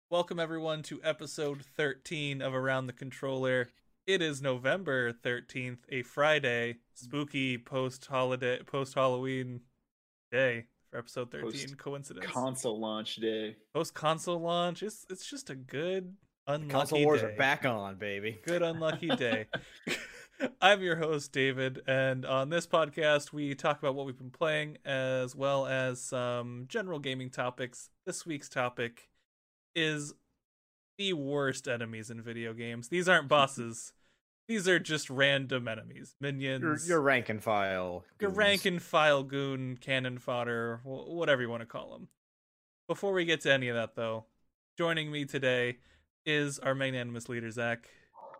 Welcome everyone to episode 13 of Around the Controller. It is November 13th, a Friday, spooky post Halloween day for episode 13. Post Coincidence. console launch day. Post console launch. It's just a good Console unlucky wars day. are back on, baby. Good unlucky day. I'm your host, David, and on this podcast, we talk about what we've been playing as well as some general gaming topics. This week's topic is the worst enemies in video games. These aren't bosses. These are just random enemies. Minions. Your rank and file. Your goons. rank and file goon, cannon fodder, whatever you want to call them. Before we get to any of that, though, joining me today is our magnanimous leader, Zach.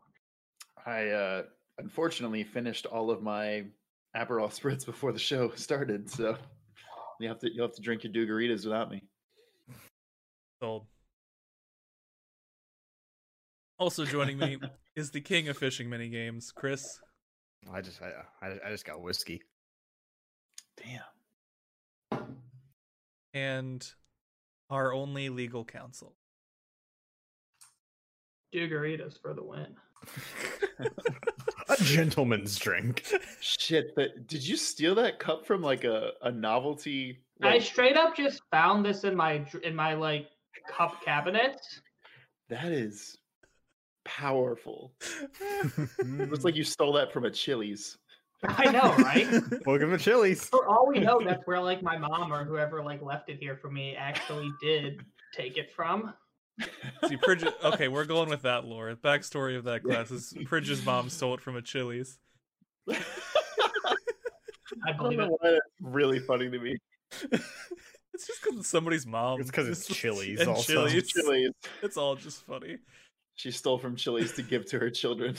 I unfortunately finished all of my Aperol spritz before the show started, so you'll have to drink your Dugaritas without me. Sold. Also joining me is the king of fishing minigames, Chris. I just got whiskey. Damn. And our only legal counsel. Dugaritas for the win. A gentleman's drink. Shit, did you steal that cup from like a novelty? I straight up just found this in my like cup cabinet. That is powerful. Looks like you stole that from a Chili's. I know, right? Welcome to Chili's. For all we know, that's where like my mom or whoever like left it here for me actually did take it from. See, okay, we're going with that lore. The backstory of that class is Pridge's mom stole it from a Chili's. I I don't believe know it. why that's really funny to me. It's just because it's somebody's mom. It's 'cause it's Chili's and also. Chili's. Chili's. It's all just funny. She stole from Chili's to give to her children.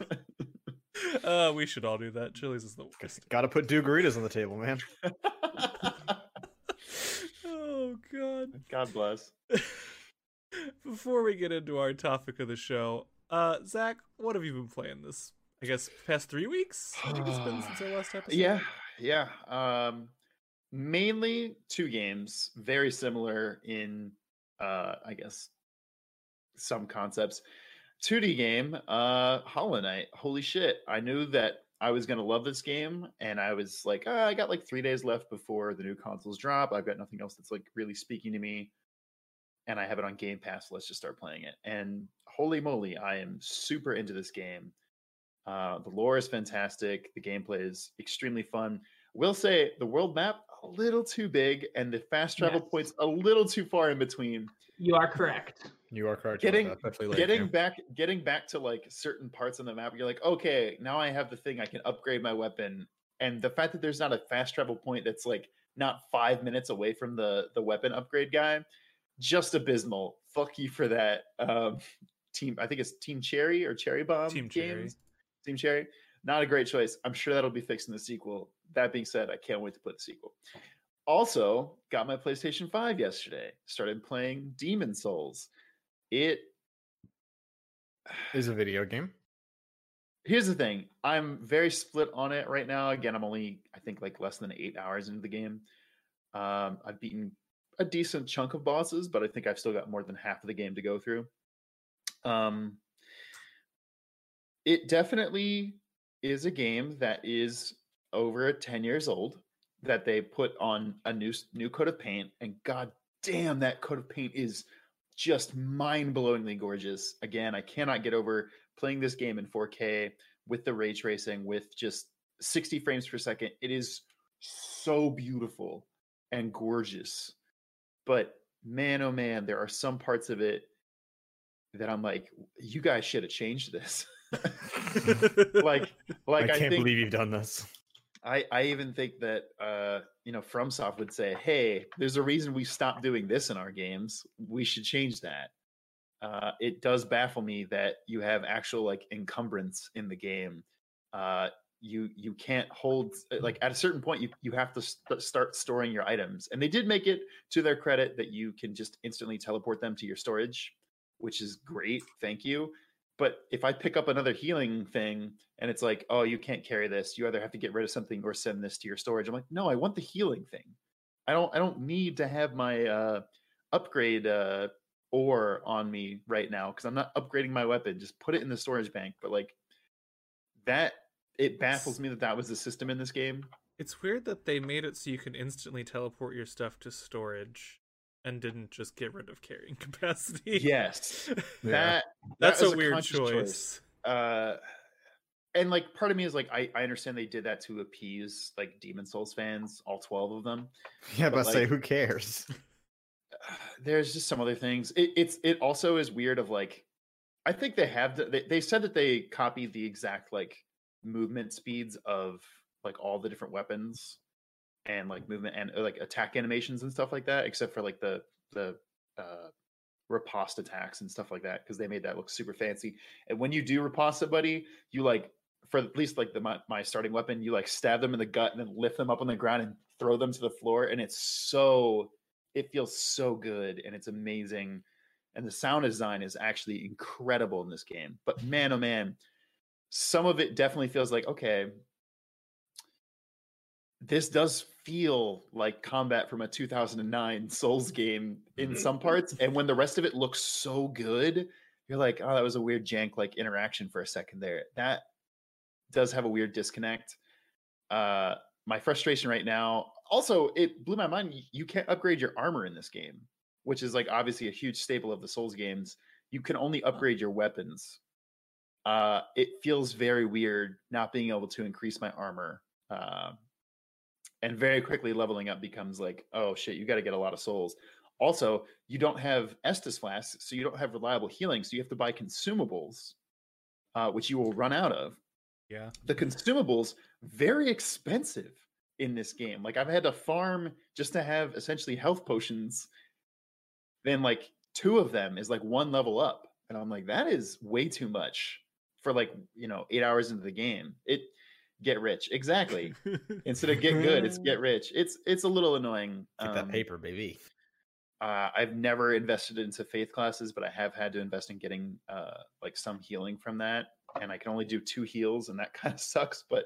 We should all do that. Chili's is the worst. Gotta put Dugaritas on the table, man. Oh, God. God bless. Before we get into our topic of the show, Zach, what have you been playing this, I guess, past 3 weeks? I think it's been since our last episode. Yeah. Mainly two games, very similar in, I guess, some concepts. 2D game, Hollow Knight. Holy shit. I knew that I was going to love this game, and I was like, I got like 3 days left before the new consoles drop. I've got nothing else that's like really speaking to me, and I have it on Game Pass. Let's just start playing it. And holy moly, I am super into this game. The lore is fantastic. The gameplay is extremely fun. Will say the world map a little too big, and the fast travel Yes. points a little too far in between. You are correct. You are correct. Getting especially late getting game. back to like certain parts on the map, you're like, okay, now I have the thing, I can upgrade my weapon. And the fact that there's not a fast travel point that's like not 5 minutes away from the weapon upgrade guy, just abysmal. Fuck you for that. Team, I think it's Team Cherry or Cherry Bomb Team Cherry. games. Team Cherry. Not a great choice. I'm sure that'll be fixed in the sequel. That being said, I can't wait to play the sequel. Also, got my PlayStation 5 yesterday. Started playing Demon Souls. It Is a video game. Here's the thing. I'm very split on it right now. Again, I'm only, I think, like less than 8 hours into the game. I've beaten a decent chunk of bosses, but I think I've still got more than half of the game to go through. It definitely is a game that is over 10 years old, that they put on a new coat of paint, and god damn, that coat of paint is just mind-blowingly gorgeous. Again, I cannot get over playing this game in 4K with the ray tracing, with just 60 frames per second. It is so beautiful and gorgeous. But man, oh man, there are some parts of it that I'm like, you guys should have changed this. like I can't think, believe you've done this. I even think that FromSoft would say, hey, there's a reason we stopped doing this in our games. We should change that. It does baffle me that you have actual like encumbrance in the game. You can't hold, like at a certain point you have to start storing your items. And they did make it to their credit that you can just instantly teleport them to your storage, which is great. Thank you. But if I pick up another healing thing and it's like, oh, you can't carry this, you either have to get rid of something or send this to your storage. I'm like, no, I want the healing thing. I don't need to have my upgrade ore on me right now because I'm not upgrading my weapon. Just put it in the storage bank. But like that, it baffles me that was the system in this game. It's weird that they made it so you can instantly teleport your stuff to storage and didn't just get rid of carrying capacity. Yes, Yeah. That's was a weird conscious choice. And like part of me is like I understand they did that to appease like Demon Souls fans, all 12 of them. Yeah, But, but say like- who cares? There's just some other things. It also is weird of like I think they said that they copied the exact like movement speeds of like all the different weapons and like movement and like attack animations and stuff like that, except for like the riposte attacks and stuff like that, because they made that look super fancy. And when you do riposte somebody, you like for at least like my starting weapon, you like stab them in the gut and then lift them up on the ground and throw them to the floor, and it feels so good and it's amazing. And the sound design is actually incredible in this game. But man, oh man, some of it definitely feels like, okay, this does feel like combat from a 2009 Souls game in some parts. And when the rest of it looks so good, you're like, oh, that was a weird jank like interaction for a second there. That does have a weird disconnect. My frustration right now, also, it blew my mind. You can't upgrade your armor in this game, which is like obviously a huge staple of the Souls games. You can only upgrade your weapons. It feels very weird not being able to increase my armor. And very quickly leveling up becomes like, oh shit, you got to get a lot of souls. Also, you don't have Estus flasks, so you don't have reliable healing, so you have to buy consumables, which you will run out of. Yeah. The consumables, very expensive in this game. Like I've had to farm just to have essentially health potions. Then like 2 of them is like 1 level up. And I'm like, that is way too much for like, 8 hours into the game. Get rich. Exactly. Instead of get good, it's get rich. It's a little annoying. Get that paper, baby. I've never invested into faith classes, but I have had to invest in getting like some healing from that. And I can only do 2 heals, and that kind of sucks, but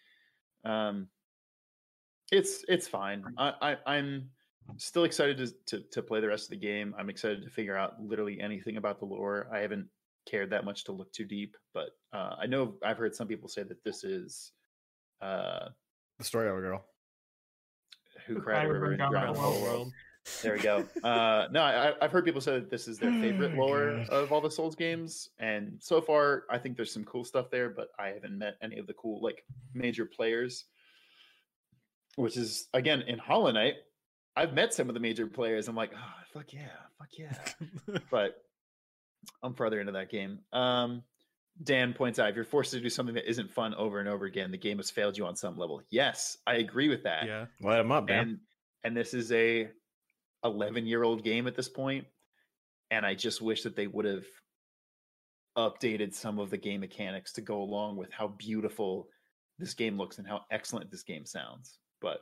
it's fine. I'm still excited to play the rest of the game. I'm excited to figure out literally anything about the lore. I haven't cared that much to look too deep, but I know I've heard some people say that this is The story of a girl. Who Cried a River and Drowned the Whole World. There we go. I've heard people say that this is their favorite lore of all the Souls games, and so far I think there's some cool stuff there, but I haven't met any of the cool like major players. Which is again in Hollow Knight, I've met some of the major players. I'm like, oh, fuck yeah. But I'm farther into that game. Dan points out, if you're forced to do something that isn't fun over and over again, the game has failed you on some level. Yes, I agree with that. Yeah. Light them up, man. And this is a 11-year-old game at this point, and I just wish that they would have updated some of the game mechanics to go along with how beautiful this game looks and how excellent this game sounds. But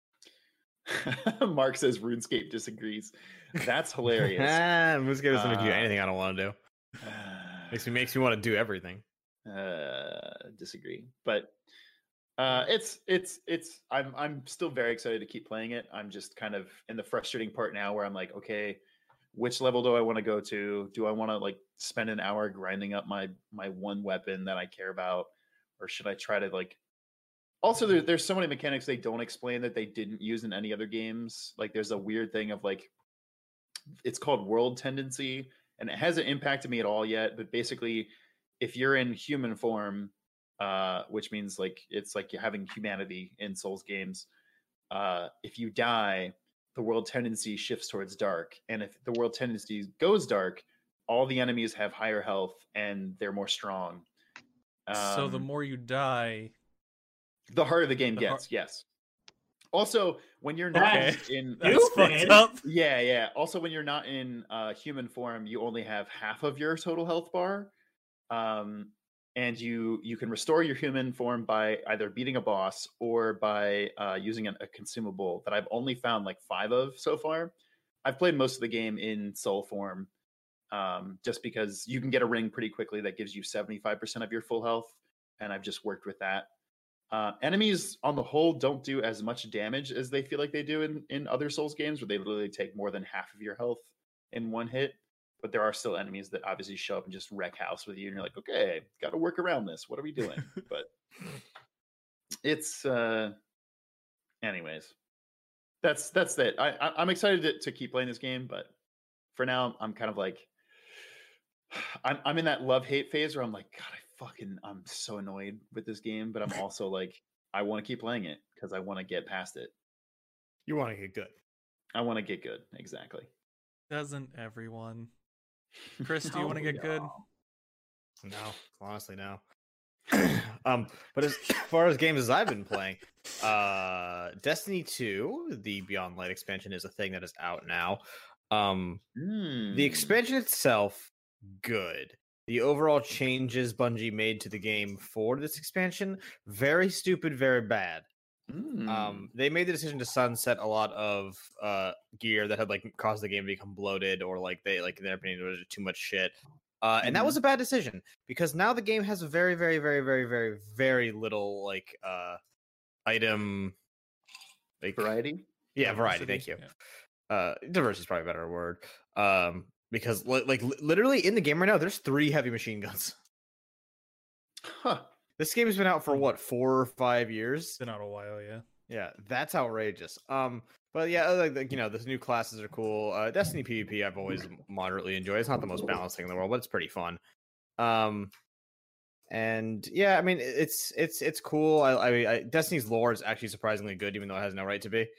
Mark says RuneScape disagrees. That's hilarious. RuneScape doesn't do anything I don't want to do. Makes me want to do everything. Disagree, but I'm still very excited to keep playing it. I'm just kind of in the frustrating part now where I'm like, okay, which level do I want to go to? Do I want to like spend an hour grinding up my one weapon that I care about, or should I try to like? Also, there's so many mechanics they don't explain that they didn't use in any other games. Like there's a weird thing of like, it's called world tendency, and it hasn't impacted me at all yet. But basically, if you're in human form, which means like it's like you're having humanity in Souls games, if you die, the world tendency shifts towards dark, and if the world tendency goes dark, all the enemies have higher health and they're more strong. So the more you die, the harder the game gets. Yes. Also, when you're not in that's fucked up. Yeah. Also, when you're not in human form, you only have half of your total health bar, and you can restore your human form by either beating a boss or by using a consumable that I've only found like 5 of so far. I've played most of the game in soul form, just because you can get a ring pretty quickly that gives you 75% of your full health, and I've just worked with that. Enemies on the whole don't do as much damage as they feel like they do in other Souls games, where they literally take more than half of your health in one hit. but there are still enemies that obviously show up and just wreck house with you, and you're like, okay, got to work around this. What are we doing? But it's anyways. That's it. I'm excited to keep playing this game, but for now, I'm kind of like, I'm in that love-hate phase where I'm like, God, I'm so annoyed with this game, but I'm also like, I want to keep playing it because I want to get past it. You want to get good. I want to get good, exactly. Doesn't everyone? Chris, do you want to get good? No, honestly, no. But as far as games as I've been playing, Destiny 2, the Beyond Light expansion, is a thing that is out now. The expansion itself, good. The overall changes Bungie made to the game for this expansion, very stupid, very bad. They made the decision to sunset a lot of gear that had like caused the game to become bloated, or like in their opinion, there was too much shit. And that was a bad decision because now the game has a very, very, very, very, very, very little like item like variety. Yeah, variety. Thank you. Yeah. Diversity is probably a better word. Because literally in the game right now, there's 3 heavy machine guns. Huh. This game has been out for what, 4 or 5 years? It's been out a while, yeah. Yeah, that's outrageous. But yeah, like the new classes are cool. Destiny PvP I've always moderately enjoyed. It's not the most balanced thing in the world, but it's pretty fun. And yeah, I mean it's cool. I Destiny's lore is actually surprisingly good, even though it has no right to be.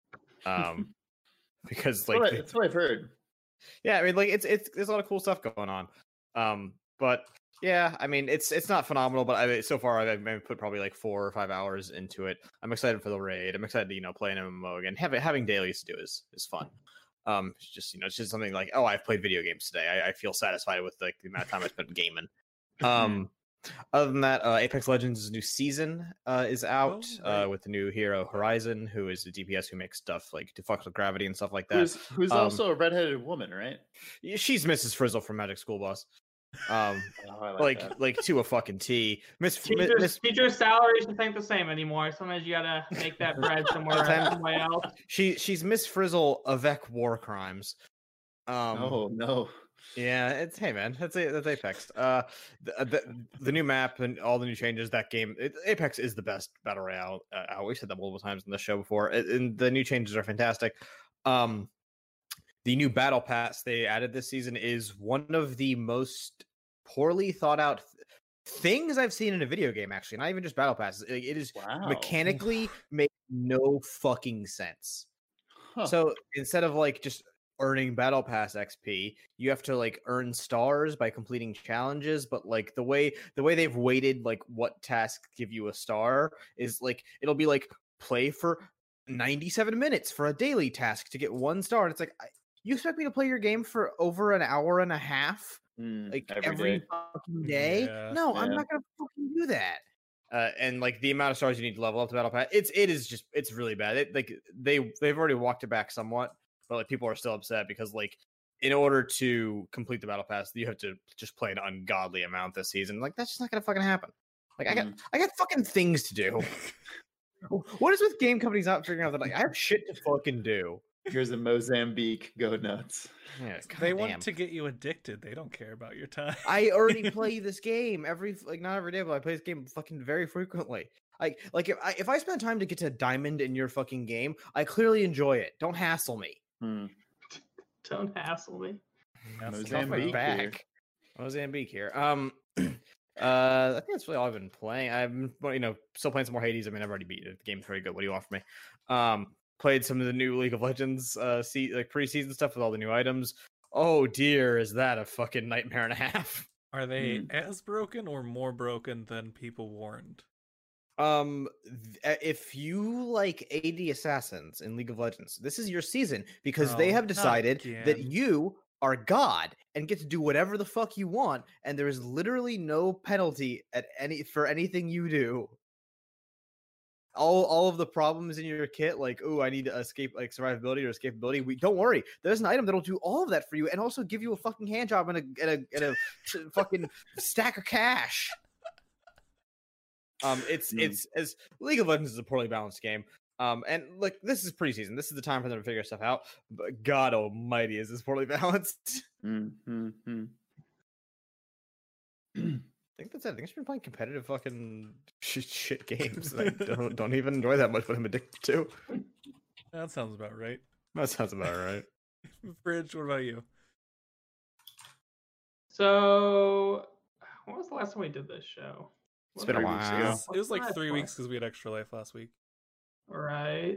Because like that's what I've heard. Yeah, I mean like it's there's a lot of cool stuff going on. But yeah, I mean it's not phenomenal, but so far I've put probably like 4 or 5 hours into it. I'm excited for the raid. I'm excited to play an MMO again. Having dailies to do is fun. It's just it's just something like, oh, I've played video games today. I feel satisfied with like the amount of time I spent gaming. Other than that, Apex Legends' new season is out with the new hero Horizon, who is a DPS who makes stuff like to fuck with gravity and stuff like that. Who's also a redheaded woman, right? She's Mrs. Frizzle from Magic School Bus. Like to a fucking T. Teacher's salaries just ain't the same anymore. Sometimes you gotta make that bread somewhere else. She's Miss Frizzle avec war crimes. Oh no. Yeah, hey man, that's Apex. The new map and all the new changes. That game, Apex is the best battle royale. I always said that multiple times in the show before. And the new changes are fantastic. The new battle pass they added this season is one of the most poorly thought out things I've seen in a video game. Actually, not even just battle passes. It is mechanically make no fucking sense. Huh. So instead of like just earning battle pass XP, you have to like earn stars by completing challenges, but like the way they've weighted like what tasks give you a star is like it'll be like play for 97 minutes for a daily task to get 1 star, and it's like you expect me to play your game for over an hour and a half like every fucking day? Yeah, no, I'm not gonna fucking do that. And like the amount of stars you need to level up the battle pass, it's really bad. They've already walked it back somewhat, but like people are still upset because like in order to complete the battle pass, you have to just play an ungodly amount this season. Like that's just not gonna fucking happen. Like I got fucking things to do. What is with game companies not figuring out that like I have shit to fucking do? Here's a Mozambique, go nuts. Yeah, they want to get you addicted. They don't care about your time. I already play this game not every day, but I play this game fucking very frequently. Like if I spend time to get to diamond in your fucking game, I clearly enjoy it. Don't hassle me. Don't hassle me. Mozambique here. I think that's really all I've been playing. I'm still playing some more Hades. I mean, I've already beat it. The game's very good. What do you want from me? Played some of the new League of Legends preseason stuff with all the new items. Oh dear, is that a fucking nightmare and a half? Are they as broken or more broken than people warned? If you like AD assassins in League of Legends, this is your season because they have decided that you are God and get to do whatever the fuck you want, and there is literally no penalty for anything you do. All of the problems in your kit, like, oh, I need to escape, like survivability or escapability. Don't worry, there's an item that'll do all of that for you, and also give you a fucking hand job and a fucking stack of cash. It's as League of Legends is a poorly balanced game. And like this is preseason. This is the time for them to figure stuff out. But God Almighty, is this poorly balanced? Mm-hmm. I think that's it. I think I've been playing competitive fucking shit games that I don't even enjoy that much, but I'm addicted to. That sounds about right. That sounds about right. Bridge, what about you? So, when was the last time we did this show? It's been a 3 weeks ago. while. It was like 3 weeks because we had Extra Life last week. Right.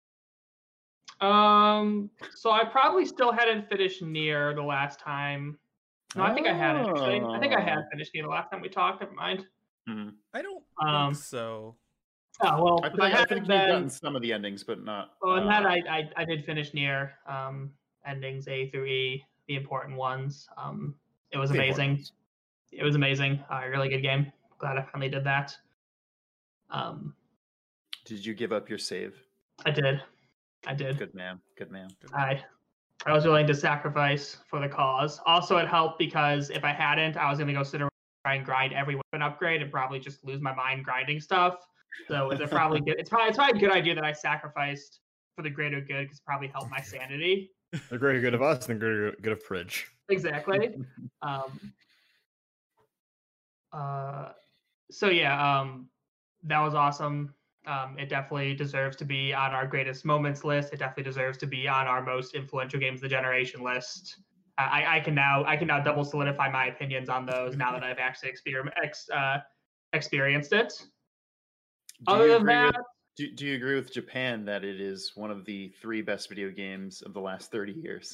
So I probably still hadn't finished Nier the last time. No, I think I had actually. I think I had finished Nier the last time we talked. Never mind. I don't Um, think so. Oh well, I if think, I hadn't, think you've then- gotten some of the endings, but not. Well, in that I did finish Nier endings A through E, the important ones. It was The important amazing. ones. It was amazing. Really good game. Glad I finally did that. Did you give up your save? I did. Good man. Good man. I was willing to sacrifice for the cause. Also, it helped because if I hadn't, I was gonna go sit around and try and grind every weapon upgrade and probably just lose my mind grinding stuff. So it's probably good. It's probably a good idea that I sacrificed for the greater good because it probably helped my sanity. The greater good of us and the greater good of Pridge. Exactly. So yeah, that was awesome. It definitely deserves to be on our greatest moments list. It definitely deserves to be on our most influential games of the generation list. I can now double solidify my opinions on those now that I've actually experienced it. Other than that, do you agree with Japan that it is one of the 3 best video games of the last 30 years?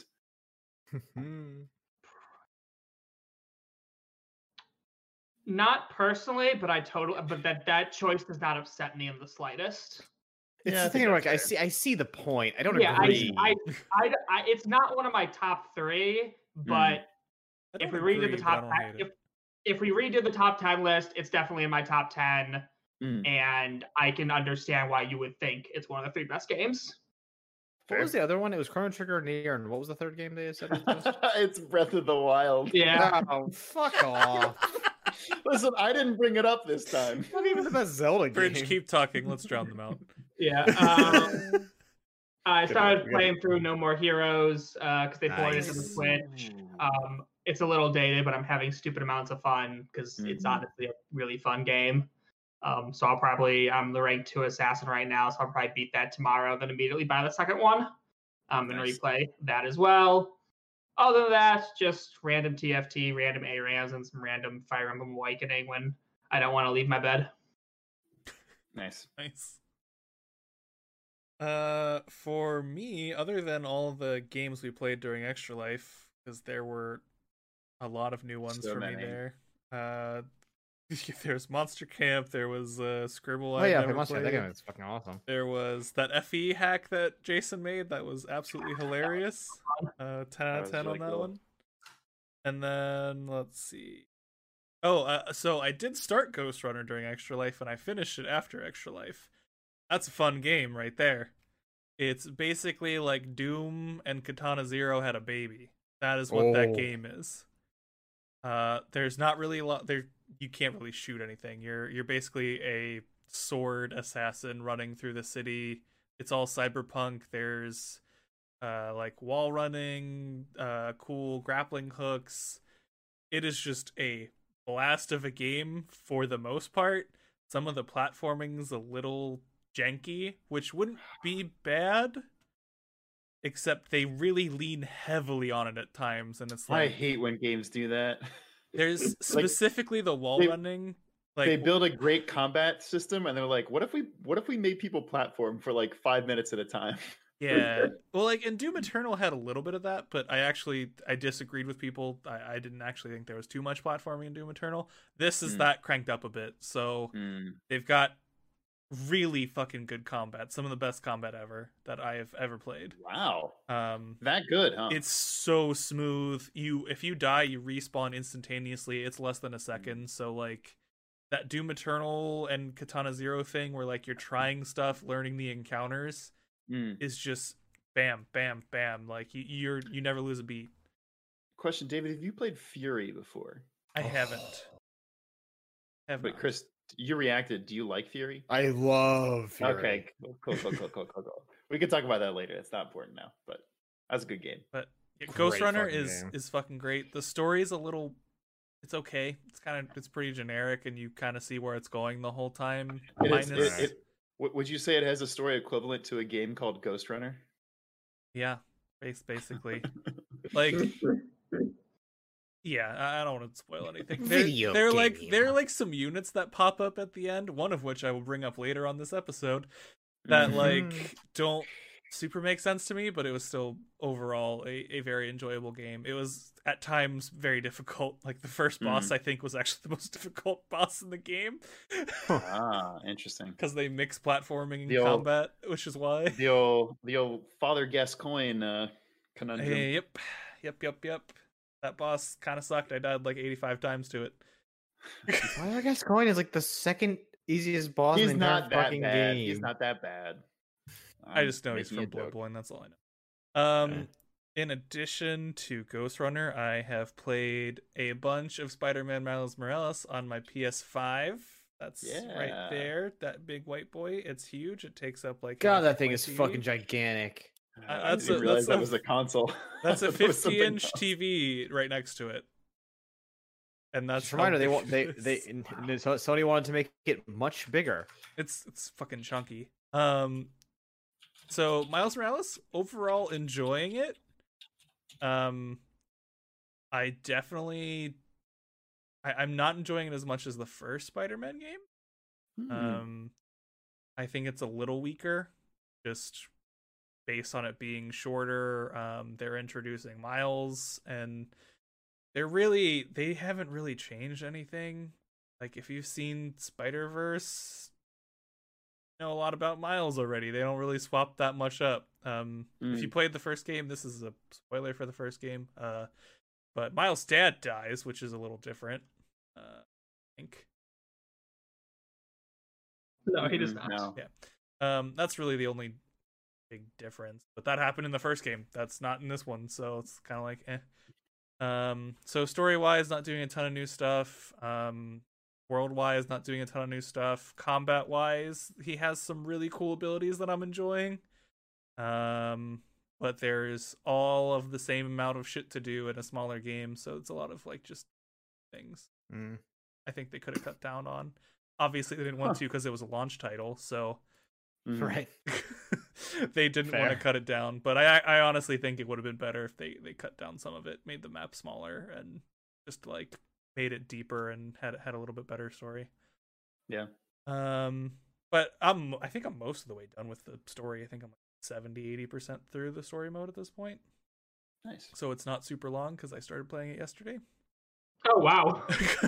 not personally, but that choice does not upset me in the slightest. It's Yeah, I the thing. think Like that's I see the point. I don't Yeah, agree. I it's not one of my top 3, but I if don't we redo agree, the but I top don't hate it. if we redo the top 10 list, it's definitely in my top 10, and I can understand why you would think it's one of the 3 best games. What was the other one? It was Chrono Trigger, Nier, and what was the third game they said was the best? It's Breath of the Wild. Yeah. Oh, fuck off. Listen, I didn't bring it up this time. Not even the best Zelda game. Bridge, keep talking. Let's drown them out. Yeah. I started Good. playing through No More Heroes because they ported it to the Nice. Switch. It's a little dated, but I'm having stupid amounts of fun because it's honestly a really fun game. So I'm the rank 2 assassin right now, so I'll probably beat that tomorrow, then immediately buy the second one and Nice. replay that as well. Other than that, just random TFT, random ARAMs, and some random Fire Emblem Awakening when I don't want to leave my bed. Nice. Nice. For me, other than all the games we played during Extra Life, because there were a lot of new ones So for me many. there. There's Monster Camp. There was Scribble. Oh I yeah, never Monster. played. That game is fucking awesome. There was that FE hack that Jason made that was absolutely hilarious. 10 out of was 10 really on that cool. one. And then let's see. So I did start Ghost Runner during Extra Life and I finished it after Extra Life. That's a fun game right there. It's basically like Doom and Katana Zero had a baby. That is what that Oh. game is. There's not really a lot there. You can't really shoot anything. You're basically a sword assassin running through the city. It's all cyberpunk. There's like wall running, cool grappling hooks. It is just a blast of a game for the most part. Some of the platforming's a little janky, which wouldn't be bad, except they really lean heavily on it at times, and it's I like hate when games do that. there's specifically the wall they- running. Like They build a great combat system, and they're like, "What if we made people platform for like 5 minutes at a time?" yeah, well, like, and Doom Eternal had a little bit of that, but I disagreed with people. I didn't actually think there was too much platforming in Doom Eternal. This is that cranked up a bit, so they've got really fucking good combat, some of the best combat ever that I have ever played. Wow, Um, that good, huh? it's so smooth. If you die, you respawn instantaneously. It's less than a second, so like that Doom Eternal and Katana Zero thing where like you're trying stuff, learning the encounters is just bam, bam, bam. Like you never lose a beat. Question, David: have you played Fury before? I haven't. Have But not. Chris, You reacted. Do you like Fury? I love Fury. Okay, cool. We can talk about that later. It's not important now, but that's a good game. But yeah, Great Ghost Runner fucking is game. fucking great. The story's a little, it's okay. It's pretty generic, and you kind of see where it's going the whole time. It is- Minus, would you say it has a story equivalent to a game called Ghost Runner? yeah, basically. Like, yeah, I don't want to spoil anything. Video they're game. like some units that pop up at the end. One of which I will bring up later on this episode. That like don't super make sense to me, but it was still overall a very enjoyable game. It was at times very difficult. Like the first boss, I think, was actually the most difficult boss in the game Interesting. because they mix platforming and The old- combat, which is why. The old Father Gascoigne conundrum. Yep. That boss kind of sucked. I died like 85 times to it. Father Gascoigne is like the second easiest boss He's in the entire not that fucking bad. game. He's not that bad. I just know he's making from a joke. Bloodborne. That's all I know. Okay. In addition to Ghost Runner, I have played a bunch of Spider-Man Miles Morales on my PS5. That's right Yeah. there. That big white boy. It's huge. It takes up like God, half that of thing my is TV. fucking gigantic. I That's didn't a- realize that's that a- was a console. That's a I thought it was something 50-inch else. TV right next to it. And that's Just a reminder, how they big they it they is. Sony wanted to make it much bigger. It's fucking chunky. So Miles Morales, overall enjoying it. I definitely I'm not enjoying it as much as the first Spider-Man game. I think it's a little weaker, just based on it being shorter. They're introducing Miles, and they haven't really changed anything. Like if you've seen Spider-Verse, you know a lot about Miles already. They don't really swap that much up. If you played the first game, this is a spoiler for the first game. But Miles' dad dies, which is a little different. I think. No, he does not. No. Yeah. That's really the only big difference. But that happened in the first game. That's not in this one, so it's kind of like eh. So story-wise, not doing a ton of new stuff. World-wise, not doing a ton of new stuff. Combat-wise, he has some really cool abilities that I'm enjoying. But there's all of the same amount of shit to do in a smaller game, so it's a lot of like just things. I think they could have cut down on. Obviously, they didn't want to because it was a launch title, so Mhm. Right. they didn't want to Fair. cut it down. But I honestly think it would have been better if they cut down some of it, made the map smaller, and just like made it deeper and had a little bit better story. Yeah. But I think I'm most of the way done with the story. I think I'm like 70-80% through the story mode at this point. Nice. So it's not super long because I started playing it yesterday. Oh wow.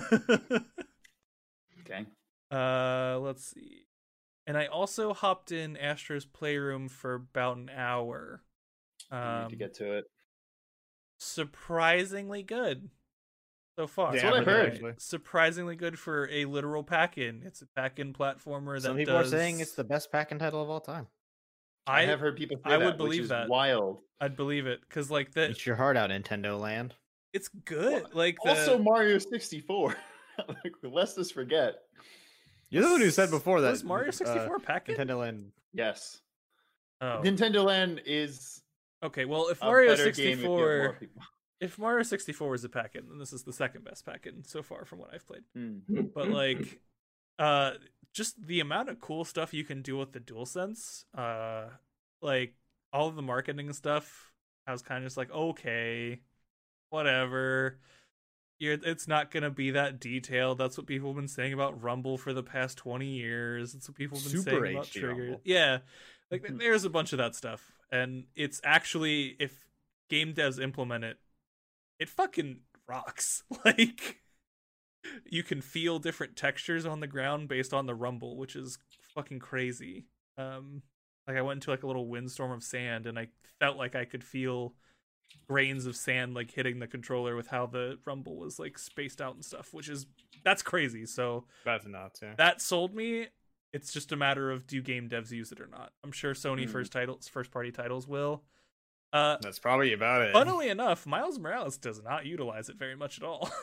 Okay. Let's see. And I also hopped in Astro's Playroom for about an hour. I need to get to it. Surprisingly good so far. That's what I heard. actually. Surprisingly good for a literal pack-in. It's a pack-in platformer that Some people does... are saying it's the best pack-in title of all time. I have heard people say I that, would which believe is that. wild. I'd believe it because like that. Eat your heart out, Nintendo Land. It's good. Well, Like the... Also, Mario 64. Like, let's just forget. You're the one who said before that was Mario 64 pack-in? Nintendo Land. Yes. Oh. Nintendo Land is Okay, well, if a Mario better game if you have more 64, people. if Mario 64 was a pack-in, then this is the second best pack-in so far from what I've played. Mm. But like, just the amount of cool stuff you can do with the DualSense, like all of the marketing stuff, I was kind of just like, okay, whatever. It's not gonna be that detailed. That's what people have been saying about Rumble for the past 20 years. It's what people have been Super saying about HD Trigger. Rumble. Yeah, like there's a bunch of that stuff, and it's actually, if game devs implement it, it fucking rocks. Like, you can feel different textures on the ground based on the rumble, which is fucking crazy. Like I went into like a little windstorm of sand, and I felt like I could feel grains of sand like hitting the controller with how the rumble was like spaced out and stuff, that's crazy. So That's nuts, yeah. that sold me. It's just a matter of, do game devs use it or not? I'm sure Sony first party titles will. That's probably about it. Funnily enough, Miles Morales does not utilize it very much at all.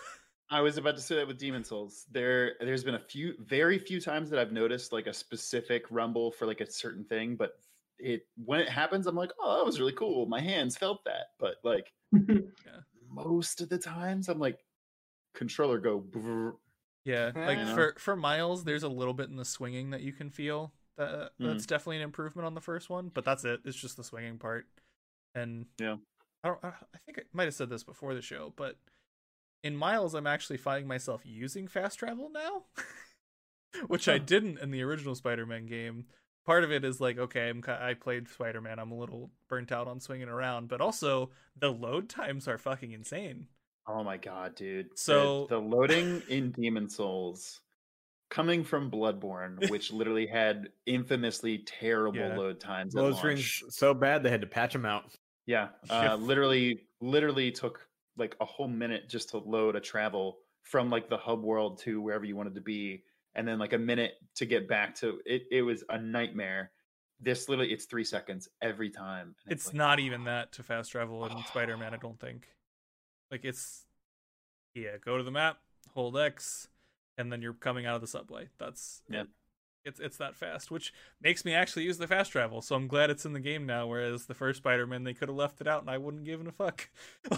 I was about to say that with Demon Souls. There's been very few times that I've noticed like a specific rumble for like a certain thing, but when it happens, I'm like, oh, that was really cool. My hands felt that. But like most of the times, I'm like, controller go. Brrr. Yeah, like You know? for Miles, there's a little bit in the swinging that you can feel. That's definitely an improvement on the first one, but that's it. It's just the swinging part. And Yeah. I think I might have said this before the show, but in Miles, I'm actually finding myself using fast travel now, which I didn't in the original Spider-Man game. Part of it is like, okay, I played Spider-Man. I'm a little burnt out on swinging around, but also the load times are fucking insane. Oh my god, dude! So the loading in Demon Souls, coming from Bloodborne, which literally had infamously terrible load times. Load screens so bad they had to patch them out. Yeah, literally took like a whole minute just to load a travel from like the hub world to wherever you wanted to be, and then like a minute to get back to it. It was a nightmare. This literally, it's 3 seconds every time. And it's like, not even that to fast travel in Spider-Man, I don't think. Like go to the map, hold X, and then you're coming out of the subway. That's it's that fast, which makes me actually use the fast travel. So I'm glad it's in the game now. Whereas the first Spider-Man, they could have left it out, and I wouldn't given a fuck.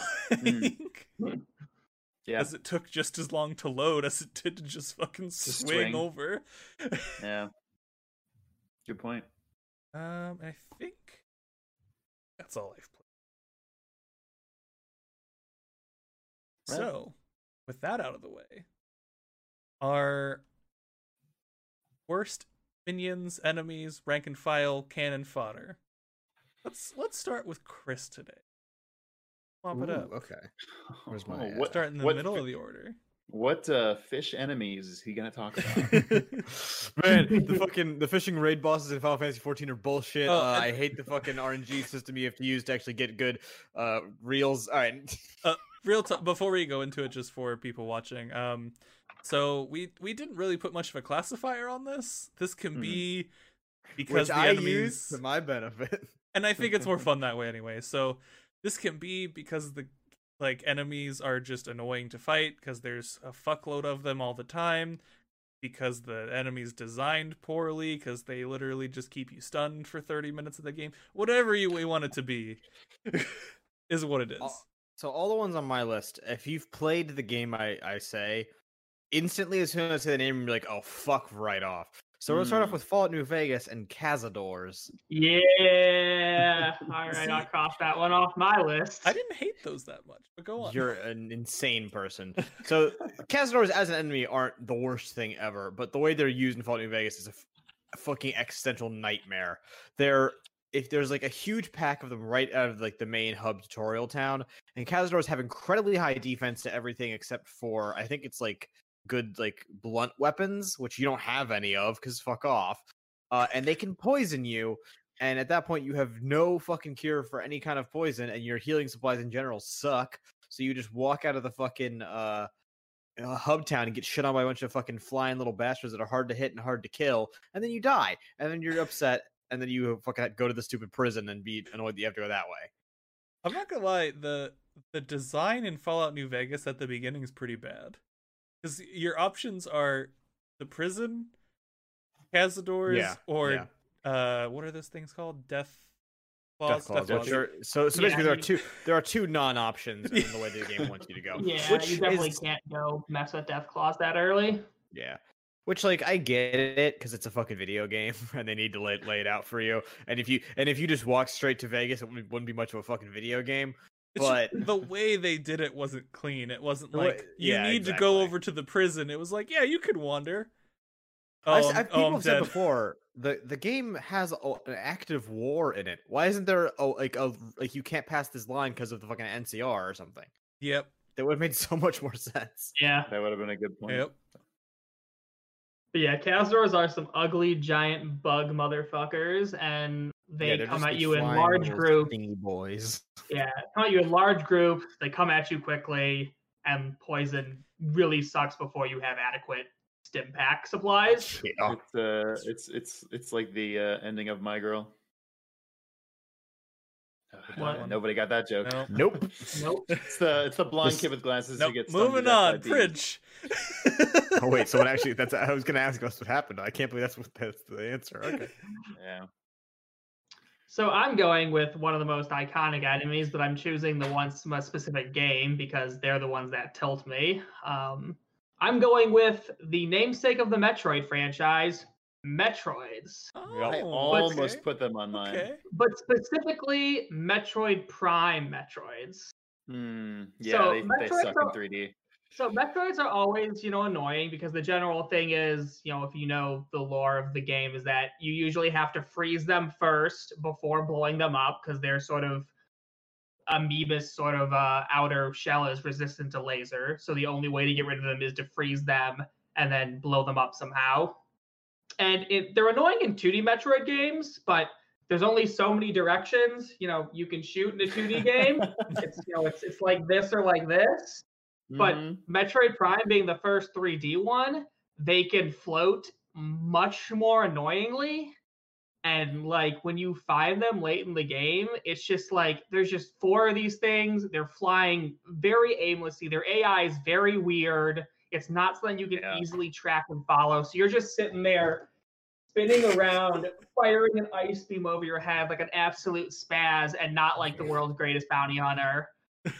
Yeah, as it took just as long to load as it did to just fucking swing over. Yeah, good point. I think that's all I've played. Right. So, with that out of the way, our worst minions, enemies, rank and file, cannon fodder. Let's start with Chris today. Pop it up. Okay. Where's my start in the middle of the order. What fish enemies is he gonna talk about? Man, the fishing raid bosses in Final Fantasy 14 are bullshit. I hate the fucking RNG system you have to use to actually get good reels. All right. Before we go into it, just for people watching, so we didn't really put much of a classifier on this. This can be because which the I enemies use to my benefit, and I think it's more fun that way anyway. So this can be because the enemies are just annoying to fight because there's a fuckload of them all the time, because the enemies designed poorly, because they literally just keep you stunned for 30 minutes of the game. Whatever we want it to be is what it is. So all the ones on my list, if you've played the game, I say, instantly as soon as I say the name, you're like, oh, fuck right off. So we'll start off with Fallout New Vegas and Cazadors. Yeah. All right, I'll cross that one off my list. I didn't hate those that much, but go on. You're an insane person. So Cazadors as an enemy aren't the worst thing ever, but the way they're used in Fallout New Vegas is a fucking existential nightmare. If there's like a huge pack of them right out of like the main hub tutorial town, and Cazadors have incredibly high defense to everything except for, I think it's like good like blunt weapons, which you don't have any of because fuck off. And they can poison you, and at that point you have no fucking cure for any kind of poison, and your healing supplies in general suck. So you just walk out of the fucking hub town and get shit on by a bunch of fucking flying little bastards that are hard to hit and hard to kill, and then you die, and then you're upset, and then you fucking go to the stupid prison and be annoyed that you have to go that way. I'm not gonna lie, the design in Fallout New Vegas at the beginning is pretty bad. Because your options are the prison, Cazadors, or what are those things called? Death Claws. So basically, there are two non-options in the way the game wants you to go. Yeah, you definitely can't go mess with Death Claws that early. Yeah, which like I get it because it's a fucking video game and they need to lay it out for you. And if you just walk straight to Vegas, it wouldn't be much of a fucking video game. But the way they did it wasn't clean. It wasn't like you need to go over to the prison. It was like, yeah, you could wander. People have said before the game has an active war in it. Why isn't there like you can't pass this line because of the fucking NCR or something? Yep, that would have made so much more sense. Yeah, that would have been a good point. Yep. But yeah, Cazadors are some ugly giant bug motherfuckers, and they come at you in large groups. Boys. Yeah, come at you in large groups. They come at you quickly, and poison really sucks before you have adequate stim pack supplies. Yeah. It's like the ending of My Girl. What? Nobody got that joke. No. Nope. Nope. It's the blind This- kid with glasses Nope. who gets stung to Moving death by on, bees. Pridge. Oh wait, someone actually. I was gonna ask us what happened. I can't believe that's the answer. Okay. Yeah. So I'm going with one of the most iconic enemies, but I'm choosing the ones from a specific game because they're the ones that tilt me. I'm going with the namesake of the Metroid franchise, Metroids, I Oh, almost okay. put them on mine. Okay. but specifically Metroid Prime Metroids. Yeah, So they Metroids suck are- in 3D. So Metroids are always, annoying because the general thing is, if you know the lore of the game, is that you usually have to freeze them first before blowing them up because they're sort of amoeba's sort of outer shell is resistant to laser. So the only way to get rid of them is to freeze them and then blow them up somehow. And they're annoying in 2D Metroid games, but there's only so many directions, you can shoot in a 2D game. It's like this or like this. But Mhm. Metroid Prime being the first 3D one, they can float much more annoyingly. And like when you find them late in the game, it's just like there's just 4 of these things. They're flying very aimlessly. Their AI is very weird. It's not something you can Yeah. easily track and follow. So you're just sitting there spinning around, firing an ice beam over your head like an absolute spaz, and not like the world's greatest bounty hunter.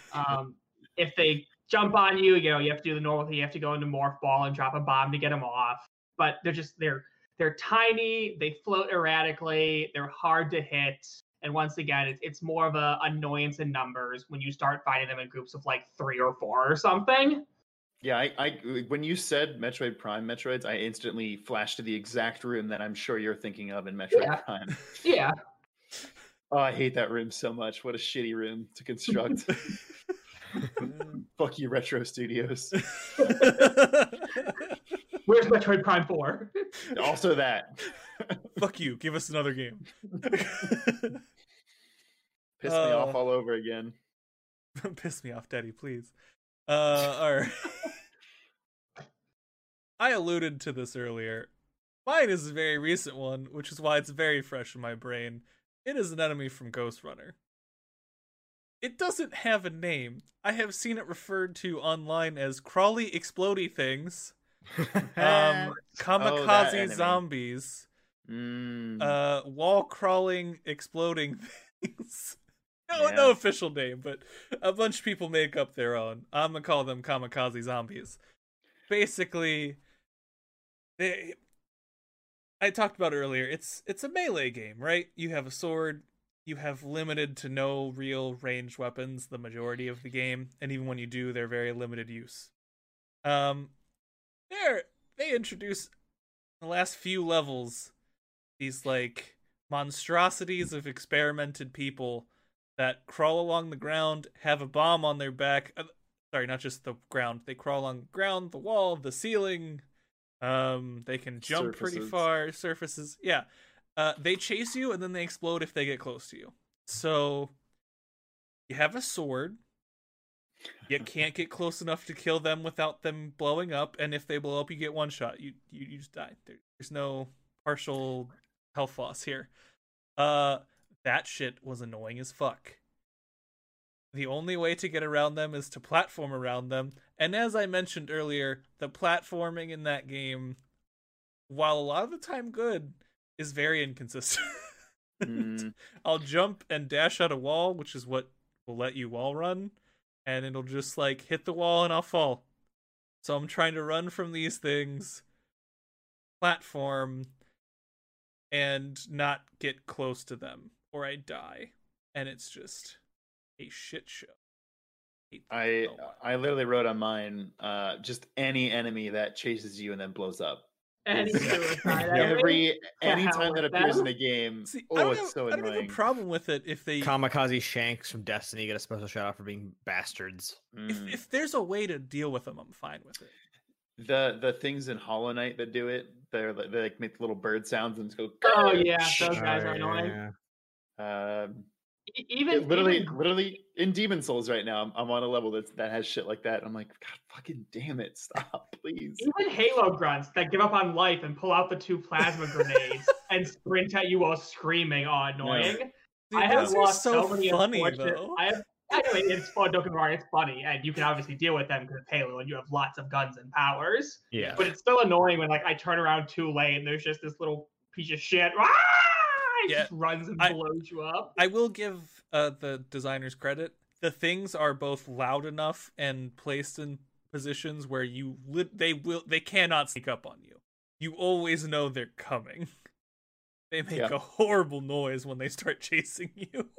If they jump on you, you have to do the normal thing. You have to go into Morph Ball and drop a bomb to get them off. But they're tiny. They float erratically. They're hard to hit. And once again, it's more of a annoyance in numbers when you start fighting them in groups of like 3 or 4 or something. Yeah, I when you said Metroid Prime Metroids, I instantly flashed to the exact room that I'm sure you're thinking of in Metroid Yeah. Prime. Yeah. Oh, I hate that room so much. What a shitty room to construct. Fuck you, Retro Studios. Where's Metroid Prime 4? Also that. Fuck you. Give us another game. Pissed me off all over again. Piss me off, Daddy, please. All right. I alluded to this earlier. Mine is a very recent one, which is why it's very fresh in my brain. It is an enemy from Ghost Runner. It doesn't have a name. I have seen it referred to online as crawly, explodey things, kamikaze enemy. zombies, wall crawling, exploding things. No, Yeah. no official name, but a bunch of people make up their own. I'm gonna call them kamikaze zombies. Basically, I talked about earlier. It's a melee game, right? You have a sword. You have limited to no real ranged weapons the majority of the game, and even when you do, they're very limited use. They introduce in the last few levels these like monstrosities of experimented people that crawl along the ground, have a bomb on their back. Sorry, not just the ground. They crawl along the ground, the wall, the ceiling. They can jump pretty Surfaces. far. Surfaces, yeah. They chase you and then they explode if they get close to you. So you have a sword. You can't get close enough to kill them without them blowing up, and if they blow up, you get one shot. You just die. There's no partial health loss here. That shit was annoying as fuck. The only way to get around them is to platform around them, and as I mentioned earlier, the platforming in that game, while a lot of the time good, is very inconsistent. I'll jump and dash at a wall, which is what will let you wall run, and it'll just like hit the wall and I'll fall. So I'm trying to run from these things, platform, and not get close to them, or I die. And it's just a shit show. I literally wrote on mine, just any enemy that chases you and then blows up. Any suicide. Any hell time that with appears them. in a game, See, it's so I don't have a annoying. problem with it if they Kamikaze Shanks from Destiny get a special shout out for being bastards. if there's a way to deal with them, I'm fine with it. The things in Hollow Knight that do it, they like make little bird sounds and just go. Oh yeah, those guys are annoying. Literally in Demon Souls right now, I'm on a level that has shit like that. I'm like, God, fucking damn it, stop, please. Even Halo grunts that give up on life and pull out the 2 plasma grenades and sprint at you while screaming. Oh, annoying. Dude, I have those are lost so so many funny, unfortunate. though. I know it's fun. Don't get me wrong, it's funny, and you can obviously deal with them because it's Halo and you have lots of guns and powers. Yeah. But it's still annoying when like I turn around too late and there's just this little piece of shit. It Yeah, just runs and I- blows you up. I will give the designers credit. The things are both loud enough and placed in positions where they cannot sneak up on you. You always know they're coming. They make a horrible noise when they start chasing you.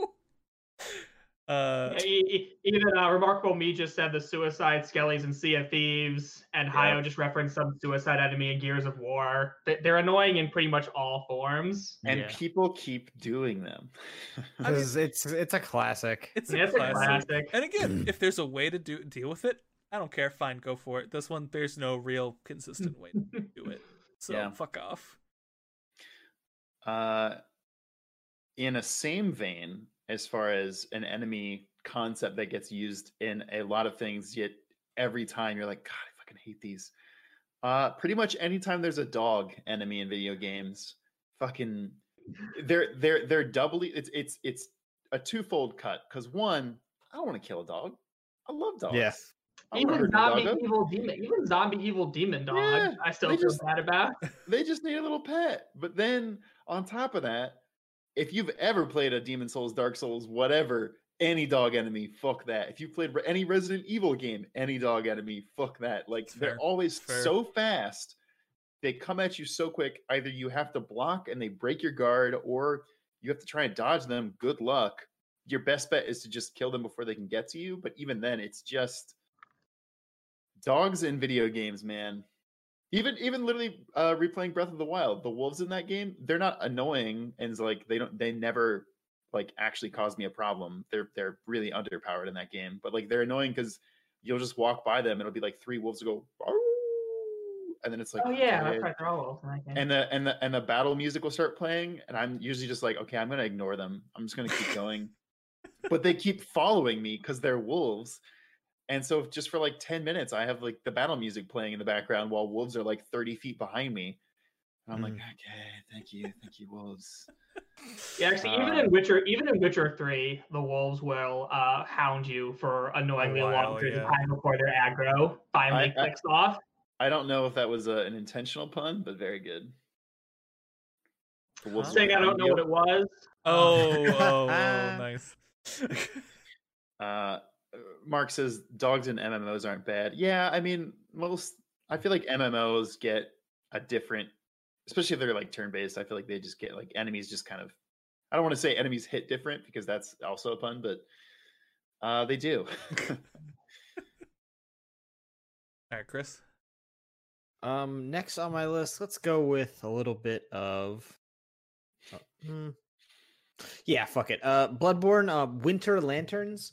Even Remarkable Me just said the Suicide Skellies in Sea of Thieves, and Hayo just referenced some Suicide Enemy in Gears of War. They're annoying in pretty much all forms. And people keep doing them. Because it's a classic. It's Yeah, a it's a classic. classic. And again, if there's a way to deal with it, I don't care. Fine, go for it. This one, there's no real consistent way to do it. So fuck off. In a same vein, as far as an enemy concept that gets used in a lot of things, yet every time you're like, God, I fucking hate these. Pretty much anytime there's a dog enemy in video games, fucking they're doubly it's a twofold cut. Because one, I don't want to kill a dog. I love dogs. Yeah. Even zombie evil demon dog, Yeah, I still feel bad about. They just need a little pet. But then on top of that, if you've ever played a Demon Souls, Dark Souls, whatever, any dog enemy, fuck that. If you played any Resident Evil game, any dog enemy, fuck that. Like they're always so fast. They come at you so quick. Either you have to block and they break your guard, or you have to try and dodge them. Good luck. Your best bet is to just kill them before they can get to you. But even then, it's just dogs in video games, man. Even literally replaying Breath of the Wild, the wolves in that game, they're not annoying, and it's like they never like actually cause me a problem. They're really underpowered in that game, but like they're annoying because you'll just walk by them and it'll be like 3 wolves go, and then it's like, oh yeah, that's right, they're all wolves in that game. And the battle music will start playing, and I'm usually just like, okay, I'm gonna ignore them. I'm just gonna keep going, but they keep following me because they're wolves. And so just for like 10 minutes, I have like the battle music playing in the background while wolves are like 30 feet behind me. And I'm like, okay, thank you, wolves. Yeah, actually, even in Witcher 3, the wolves will hound you for annoyingly long periods of time before their aggro finally clicks off. I don't know if that was an intentional pun, but very good. Saying I don't know what it was. Oh, nice. Mark says dogs in MMOs aren't bad. Yeah, I mean, I feel like MMOs get a different, especially if they're like turn-based, I feel like they just get like enemies just kind of, I don't want to say enemies hit different because that's also a pun, but they do. All right, Chris. Next on my list, let's go with a little bit of yeah, fuck it. Bloodborne, Winter Lanterns.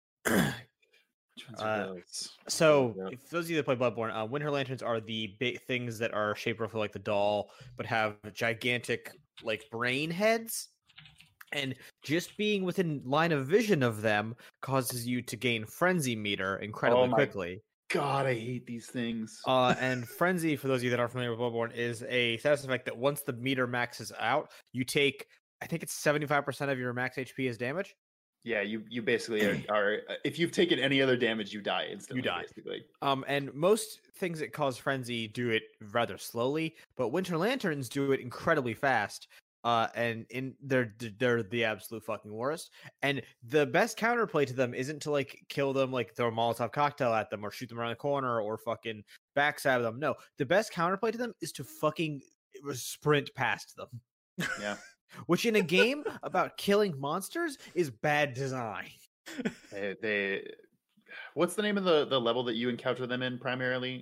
So, if those of you that play Bloodborne, Winter Lanterns are the big things that are shaped roughly like the doll, but have gigantic like brain heads. And just being within line of vision of them causes you to gain Frenzy meter incredibly quickly. God, I hate these things. And Frenzy, for those of you that aren't familiar with Bloodborne, is a status effect that once the meter maxes out, you take, I think it's 75% of your max HP as damage. Yeah, you basically are. If you've taken any other damage, you die instantly. You die. Basically. And most things that cause Frenzy do it rather slowly, but Winter Lanterns do it incredibly fast. And they're the absolute fucking worst. And the best counterplay to them isn't to like kill them, like throw a Molotov cocktail at them or shoot them around the corner or fucking backstab them. No, the best counterplay to them is to fucking sprint past them. Yeah. Which in a game about killing monsters is bad design. What's the name of the level that you encounter them in primarily?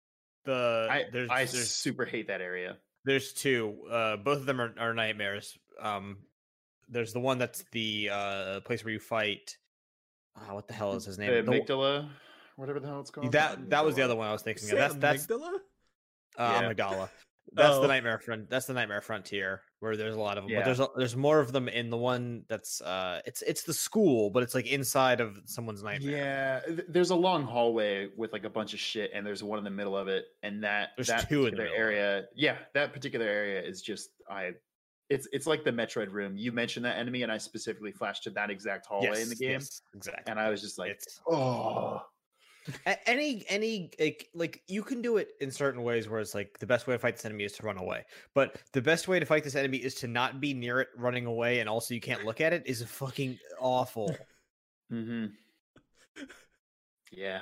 I super hate that area. There's 2. Both of them are nightmares. There's the one that's the place where you fight. What the hell is his name? The amygdala, whatever the hell it's called. That was the other one I was thinking of. That's amygdala. Amygdala. That's the nightmare front. That's the nightmare frontier where there's a lot of them. Yeah. But there's more of them in the one that's it's the school, but it's like inside of someone's nightmare. Yeah, there's a long hallway with like a bunch of shit, and there's one in the middle of it, and that 2 particular area. Yeah, that particular area is just it's like the Metroid room. You mentioned that enemy, and I specifically flashed to that exact hallway in the game. Yes, exactly. And I was just like, It's oh. any like you can do it in certain ways where it's like the best way to fight this enemy is to run away, but the best way to fight this enemy is to not be near it running away, and also you can't look at it is fucking awful. Mm-hmm. Yeah.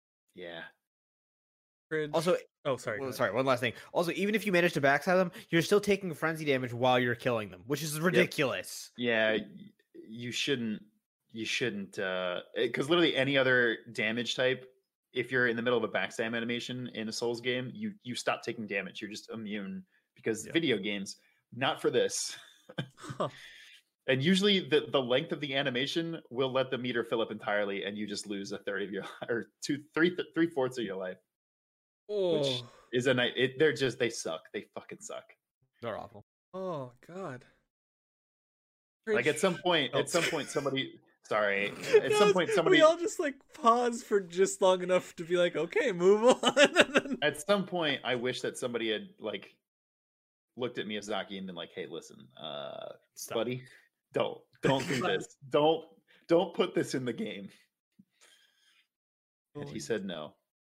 Cringe. Also, oh sorry. well, sorry, one last thing. Also, even if you manage to backstab them, you're still taking frenzy damage while you're killing them, which is ridiculous. Yeah, you shouldn't because literally any other damage type, if you're in the middle of a backstab animation in a Souls game, you stop taking damage. You're just immune because video games, not for this. Huh. And usually the length of the animation will let the meter fill up entirely, and you just lose a third of your or three-fourths of your life. Oh. Which is they suck. They fucking suck. They're awful. Oh god. Like at some point somebody sorry. At some point somebody we all just like pause for just long enough to be like, okay, move on. At some point I wish that somebody had like looked at Miyazaki and been like, hey, listen, buddy, don't do this. Don't put this in the game. And he said no.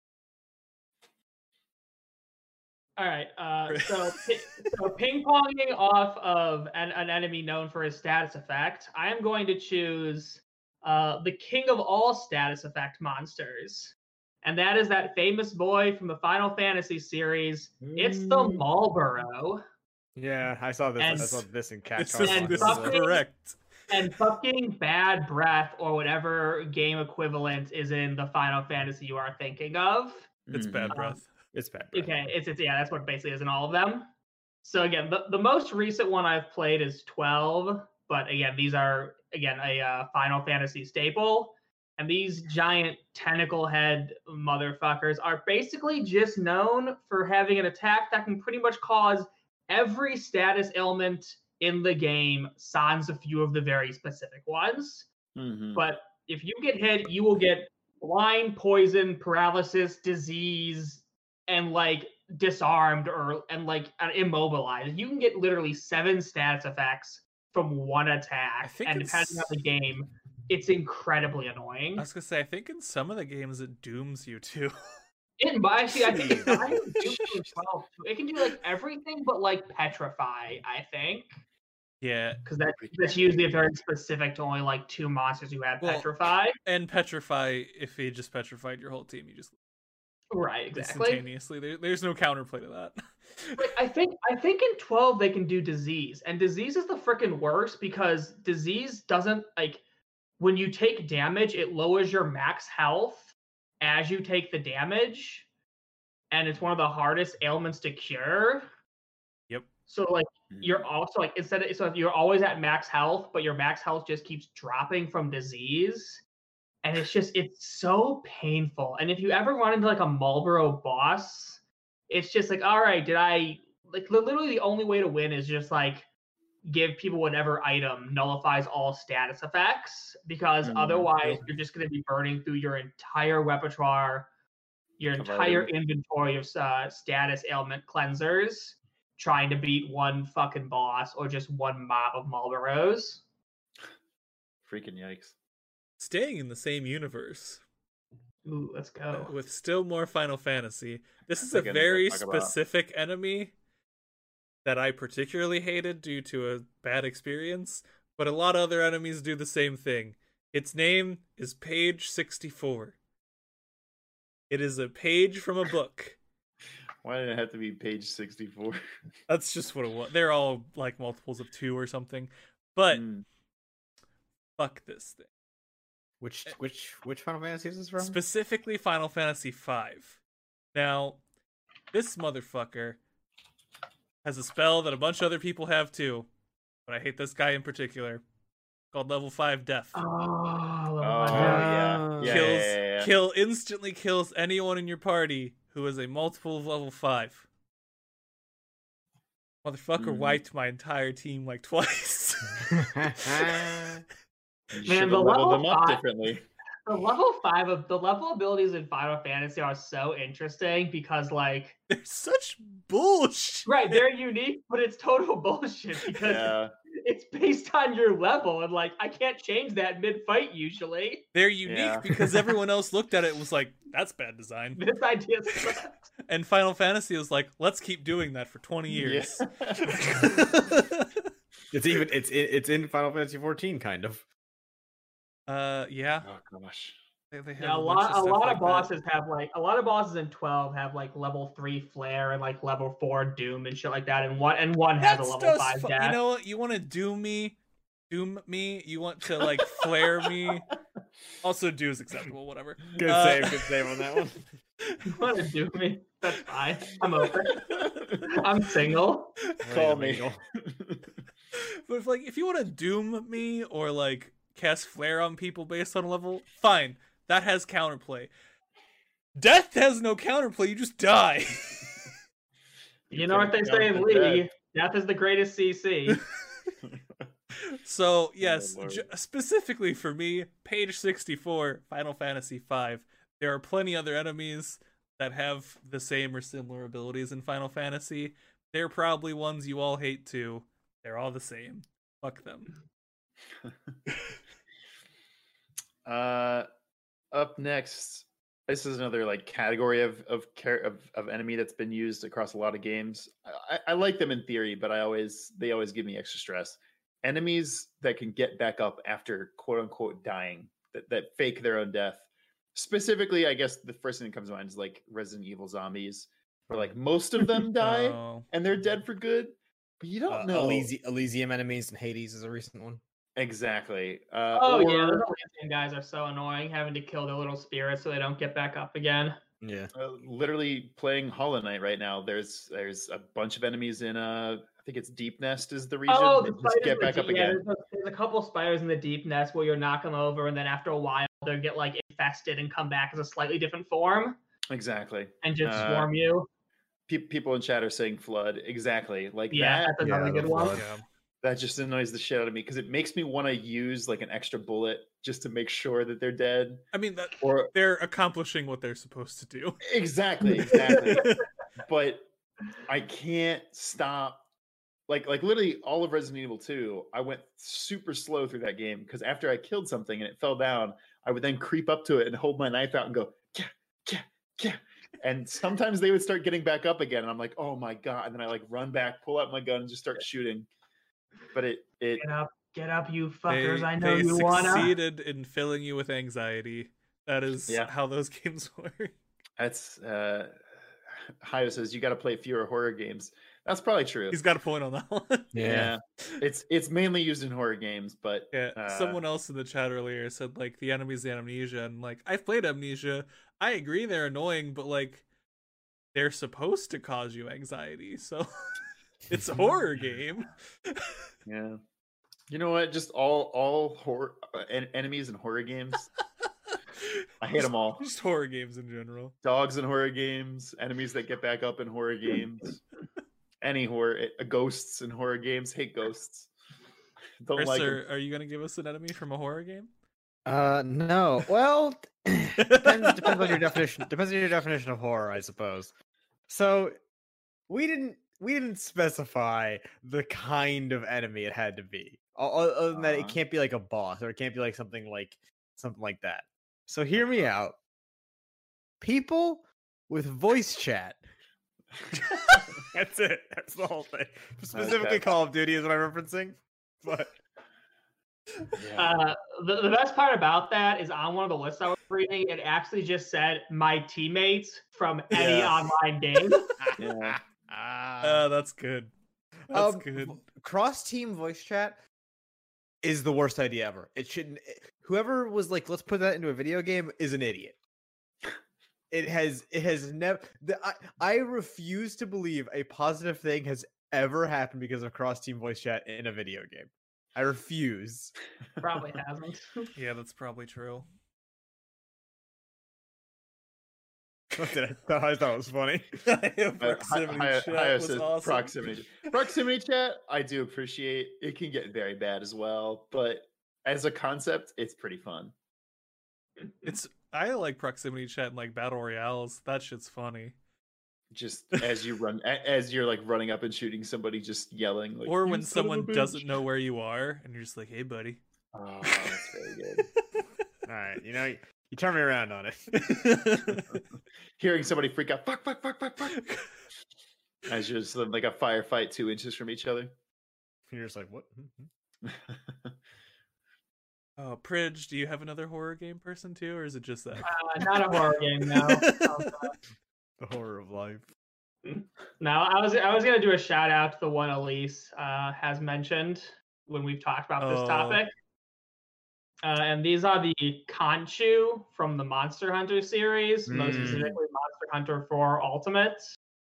All right. So ping-ponging off of an enemy known for his status effect, I am going to choose the king of all status effect monsters. And that is that famous boy from the Final Fantasy series. It's the Marlboro. Yeah, I saw this. And- I saw this in Cat. This is fucking- correct. And fucking Bad Breath, or whatever game equivalent is in the Final Fantasy you are thinking of. It's bad breath. It's bad. Okay, it's yeah, that's what it basically is in all of them. So again, the most recent one I've played is 12, but again, these are a Final Fantasy staple, and these giant tentacle head motherfuckers are basically just known for having an attack that can pretty much cause every status ailment in the game, sans a few of the very specific ones. Mm-hmm. But if you get hit, you will get blind, poison, paralysis, disease, and like disarmed and immobilized. You can get literally 7 status effects from one attack, and depending on the game, it's incredibly annoying. I was gonna say, I think in some of the games it dooms you too. I think it can do as well. It can do like everything but like petrify, I think. Yeah, Because that's usually very specific to only like 2 monsters who have petrify. and petrify. If he just petrified your whole team, you just Right, exactly. instantaneously. There's no counterplay to that. I think in 12 they can do disease, and disease is the freaking worst because disease doesn't like when you take damage, it lowers your max health as you take the damage, and it's one of the hardest ailments to cure. Yep. So like you're also like so you're always at max health, but your max health just keeps dropping from disease. And it's so painful. And if you ever run into like a Marlboro boss, it's just like, all right, literally the only way to win is just like give people whatever item nullifies all status effects, because otherwise you're just going to be burning through your entire repertoire, your entire inventory of status ailment cleansers, trying to beat one fucking boss or just one mob of Marlboros. Freaking yikes. Staying in the same universe. Ooh, let's go. With still more Final Fantasy. This is a very specific enemy that I particularly hated due to a bad experience, but a lot of other enemies do the same thing. Its name is Page 64. It is a page from a book. Why did it have to be page 64? That's just what it was. They're all like multiples of 2 or something. But fuck this thing. Which Final Fantasy is this from? Specifically Final Fantasy V. Now, this motherfucker has a spell that a bunch of other people have too, but I hate this guy in particular, called Level 5 Death. Instantly kills anyone in your party who is a multiple of level 5. Motherfucker wiped my entire team like twice. Man, the level them up differently. The level 5 of the level abilities in Final Fantasy are so interesting because like They're such bullshit. right, they're unique, but it's total bullshit because Yeah. it's based on your level, and like I can't change that mid-fight usually. They're unique Yeah. because everyone else looked at it and was like, "That's bad design." This idea sucks. And Final Fantasy was like, "Let's keep doing that for 20 years." It's in Final Fantasy 14 kind of. Yeah. Oh gosh. They have Yeah, a bunch lot stuff of like that. bosses have like a lot of bosses in 12 have like level 3 flare and like level 4 doom and shit like that, and one has a That level stuff's 5 fu- death. You know what? You want to doom me? You want to like flare me? Also, do is acceptable. Whatever. Good save on that one. You want to do me? That's fine. I'm open. I'm single. Call me. But if you want to doom me or like cast flare on people based on level, fine. That has counterplay. Death has no counterplay. You just die. You know what they can't say in count the League? Death is the greatest CC. So yes, Lord. specifically for me, page 64, Final Fantasy V. There are plenty other enemies that have the same or similar abilities in Final Fantasy. They're probably ones you all hate too. They're all the same. Fuck them. Up next, this is another like category of enemy that's been used across a lot of games. I like them in theory, but they always give me extra stress. Enemies that can get back up after quote unquote dying, that fake their own death. Specifically, I guess the first thing that comes to mind is like Resident Evil zombies, where like most of them die Oh. and they're dead for good, but you don't know Elysium enemies and Hades is a recent one. exactly. Yeah, those Elysian guys are so annoying, having to kill their little spirits so they don't get back up again. Yeah. Literally playing Hollow Knight right now. There's a bunch of enemies in I think it's Deep Nest is the region. Oh, that the just get back up again. There's a couple spiders in the Deep Nest where you'll knock them over, and then after a while they'll get like infested and come back as a slightly different form Exactly. and just swarm you. People in chat are saying flood. Exactly. Like Yeah, that. that's another good one. Yeah. That just annoys the shit out of me because it makes me want to use like an extra bullet just to make sure that they're dead. I mean, Or they're accomplishing what they're supposed to do. exactly. But I can't stop. Like literally all of Resident Evil 2, I went super slow through that game because after I killed something and it fell down, I would then creep up to it and hold my knife out and go, yeah. And sometimes they would start getting back up again, and I'm like, oh my god! And then I like run back, pull out my gun, and just start shooting. But it Get up, you fuckers! I know they you wanna. succeeded in filling you with anxiety. That is Yeah. how those games work. That's Hayo says you got to play fewer horror games. That's probably true. He's got a point on that one. Yeah, it's mainly used in horror games, but Yeah, someone else in the chat earlier said like the enemy's the Amnesia, and like I've played Amnesia. I agree they're annoying, but like they're supposed to cause you anxiety, so it's a horror game. yeah. You know what? Just all horror enemies in horror games. I hate them all. Just horror games in general. Dogs in horror games, enemies that get back up in horror games, any horror, ghosts in horror games. Hate ghosts. Don't Chris, like 'em. are you gonna give us an enemy from a horror game? No. Well, depends on your definition. Depends on your definition of horror, I suppose. So we didn't specify the kind of enemy it had to be. Other than that, it can't be like a boss, or it can't be like something like that. So hear me out. People with voice chat. That's it. That's the whole thing. Specifically, Okay. Call of Duty is what I'm referencing. But Yeah. The best part about that is on one of the lists I was reading, it actually just said my teammates from any Yeah. online game. Yeah. That's good. That's good. Cross team voice chat is the worst idea ever. It shouldn't. Whoever was like, let's put that into a video game is an idiot. It has never. I refuse to believe a positive thing has ever happened because of cross team voice chat in a video game. I refuse. Probably hasn't. Yeah, that's probably true. What did I thought? I thought it was funny. Proximity chat Hayo was says awesome. proximity chat. I do appreciate. It can get very bad as well, but as a concept, it's pretty fun. I like proximity chat and like battle royales. That shit's funny. Just as you run, as you're like running up and shooting somebody, just yelling. Like, Or "You when son of a someone bitch." doesn't know where you are and you're just like, "Hey, buddy." Oh, that's very good. All right, you turn me around on it. Hearing somebody freak out, fuck, fuck, fuck, fuck, fuck. As you're just like a firefight 2 inches from each other. You're just like, what? Oh, Pridge, do you have another horror game person too, or is it just that? Not a horror game, no. The horror of life. No, I was gonna do a shout out to the one Elise has mentioned when we've talked about this topic. And these are the Conchu from the Monster Hunter series, most specifically Monster Hunter 4 Ultimate.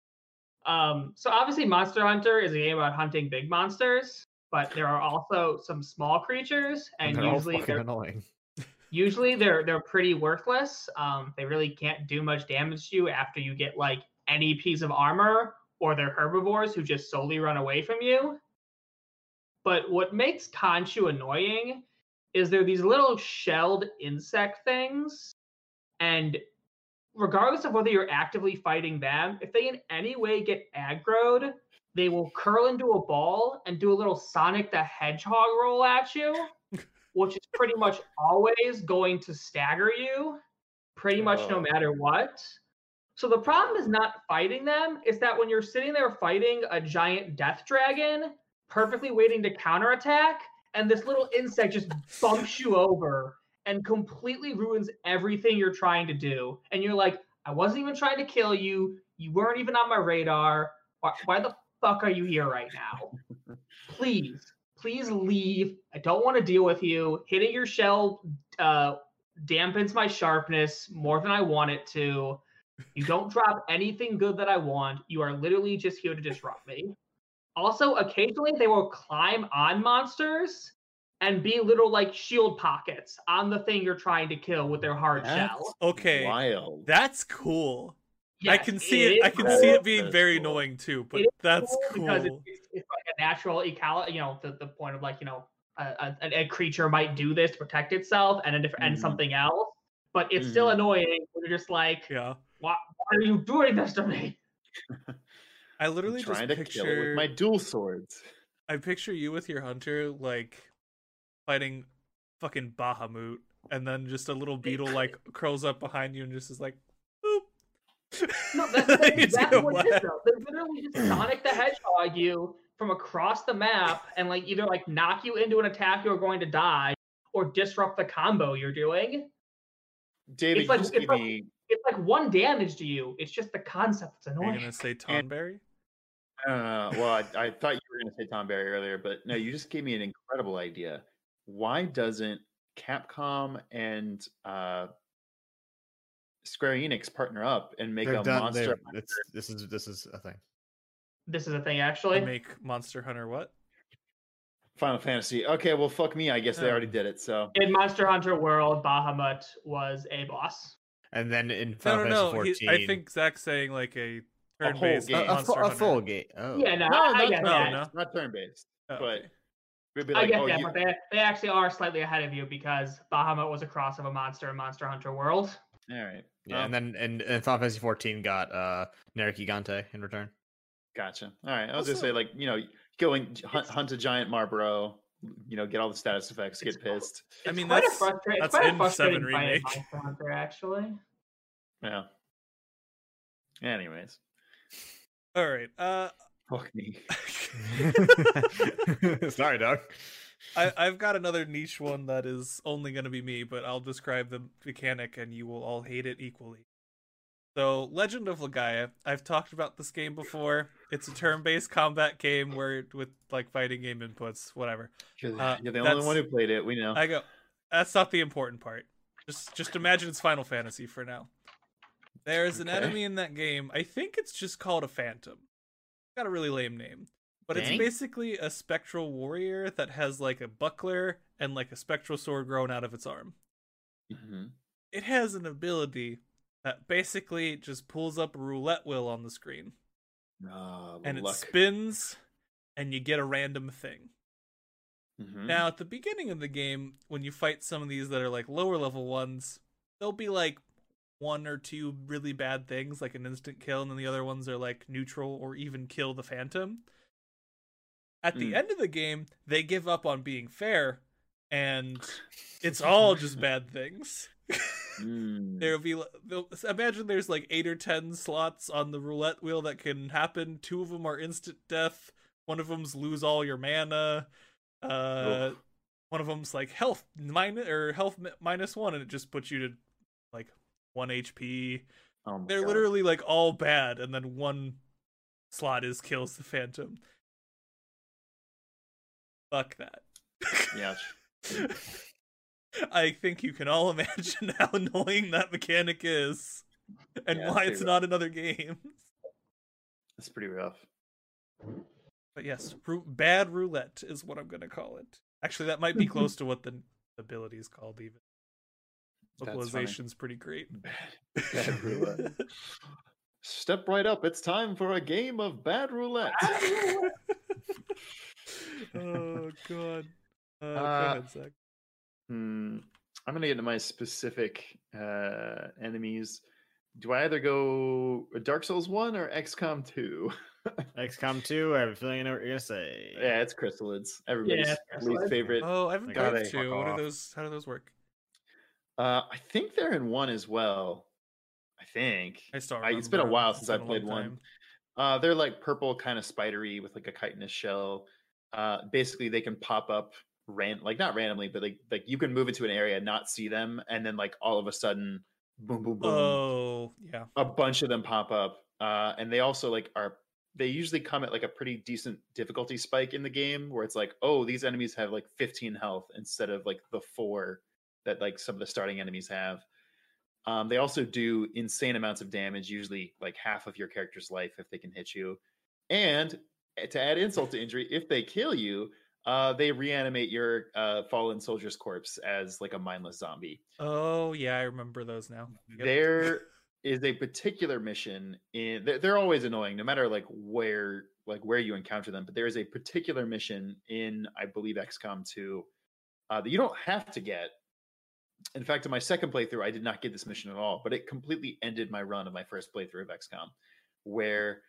So obviously Monster Hunter is a game about hunting big monsters, but there are also some small creatures, and they're usually all fucking annoying. Usually they're pretty worthless. They really can't do much damage to you after you get like any piece of armor, or they're herbivores who just solely run away from you. But what makes Conchu annoying is they're these little shelled insect things, and regardless of whether you're actively fighting them, if they in any way get aggroed, they will curl into a ball and do a little Sonic the Hedgehog roll at you, which is pretty much always going to stagger you, pretty much no matter what. So the problem is not fighting them, it's that when you're sitting there fighting a giant death dragon, perfectly waiting to counterattack, and this little insect just bumps you over and completely ruins everything you're trying to do. And you're like, I wasn't even trying to kill you. You weren't even on my radar. Why the fuck are you here right now? Please leave. I don't want to deal with you. Hitting your shell dampens my sharpness more than I want it to. You don't drop anything good that I want. You are literally just here to disrupt me. Also, occasionally they will climb on monsters and be little like shield pockets on the thing you're trying to kill with their hard shell. Okay, wild. That's cool. Yes, I can see it. I can see it being very annoying too, but that's cool. Because it's like a natural ecology. The point of like a creature might do this to protect itself and something else, but it's still annoying. When you're just like, why are you doing this to me? I literally I'm trying just to picture kill it with my dual swords. I picture you with your hunter like fighting fucking Bahamut, and then just a little beetle like curls up behind you and just is like, boop. No, that's exactly what it is. Though. They literally just Sonic the Hedgehog you from across the map and like either like knock you into an attack you're going to die or disrupt the combo you're doing. David, it's like 1 damage to you. It's just the concept that's annoying. Are you gonna say Tonberry? Well, I thought you were going to say Tom Berry earlier, but no, you just gave me an incredible idea. Why doesn't Capcom and Square Enix partner up and make Monster Hunter? This is a thing. This is a thing, actually. Make Monster Hunter what? Final Fantasy. Okay, well, fuck me. I guess they already did it. So in Monster Hunter World, Bahamut was a boss, and then in Final Fantasy 14, I think Zach's saying like a turn-based a full game. Oh. Yeah, I get that. Not turn-based, but I get that. But they actually are slightly ahead of you because Bahamut was a cross of a monster in Monster Hunter World. All right. Yeah, and then and Final Fantasy 14 got Nerikigante in return. Gotcha. All right. I was gonna say go and hunt a giant Marlboro. Get all the status effects. Get pissed. I mean, that's in 7 remake. Monster Hunter, actually. Yeah. Anyways. All right. Fuck me. Sorry, Doug. I've got another niche one that is only going to be me, but I'll describe the mechanic and you will all hate it equally. So, Legend of Legaia. I've talked about this game before. It's a turn-based combat game with like fighting game inputs, whatever. You're the only one who played it. We know. That's not the important part. Just imagine it's Final Fantasy for now. There's an enemy in that game. I think it's just called a Phantom. Got a really lame name. But it's basically a spectral warrior that has like a buckler and like a spectral sword growing out of its arm. Mm-hmm. It has an ability that basically just pulls up a roulette wheel on the screen. And it spins and you get a random thing. Mm-hmm. Now, at the beginning of the game, when you fight some of these that are like lower level ones, there'll be like one or two really bad things, like an instant kill, and then the other ones are like neutral or even kill the Phantom. At the end of the game, they give up on being fair, and it's all just bad things. There'll be, imagine there's like 8 or 10 slots on the roulette wheel that can happen. 2 of them are instant death. One of them's lose all your mana. One of them's like health minus 1, and it just puts you to like 1 HP. They're literally like all bad, and then one slot kills the Phantom. Fuck that. Yeah. I think you can all imagine how annoying that mechanic is, and why it's not in other games. That's pretty rough. But yes, bad roulette is what I'm going to call it. Actually, that might be close to what the ability is called, even. Localization's pretty great. Bad roulette. Step right up. It's time for a game of bad roulette. Oh, God. Go ahead, Zach. I'm going to get into my specific enemies. Do I either go Dark Souls 1 or XCOM 2? XCOM 2, I have a feeling I know what you're going to say. Yeah, it's Chrysalids. Everybody's least favorite. Oh, I haven't played 2. How do those work? I think they're in 1 as well. I think. It's been a while since I played 1. They're like purple, kind of spidery with like a chitinous shell. Basically, they can pop up not randomly, but like you can move into an area, not see them, and then like all of a sudden, boom, boom, boom. Oh, yeah. A bunch of them pop up, and they also they usually come at like a pretty decent difficulty spike in the game, where it's like, oh, these enemies have like 15 health instead of like the 4 that like some of the starting enemies have. They also do insane amounts of damage, usually like half of your character's life if they can hit you. And to add insult to injury, if they kill you, they reanimate your fallen soldier's corpse as like a mindless zombie. Oh yeah, I remember those now. Yep. There is a particular mission they're always annoying, no matter like where you encounter them. But there is a particular mission in, I believe, XCOM 2 that you don't have to get. In fact, in my second playthrough, I did not get this mission at all, but it completely ended my run of my first playthrough of XCOM, where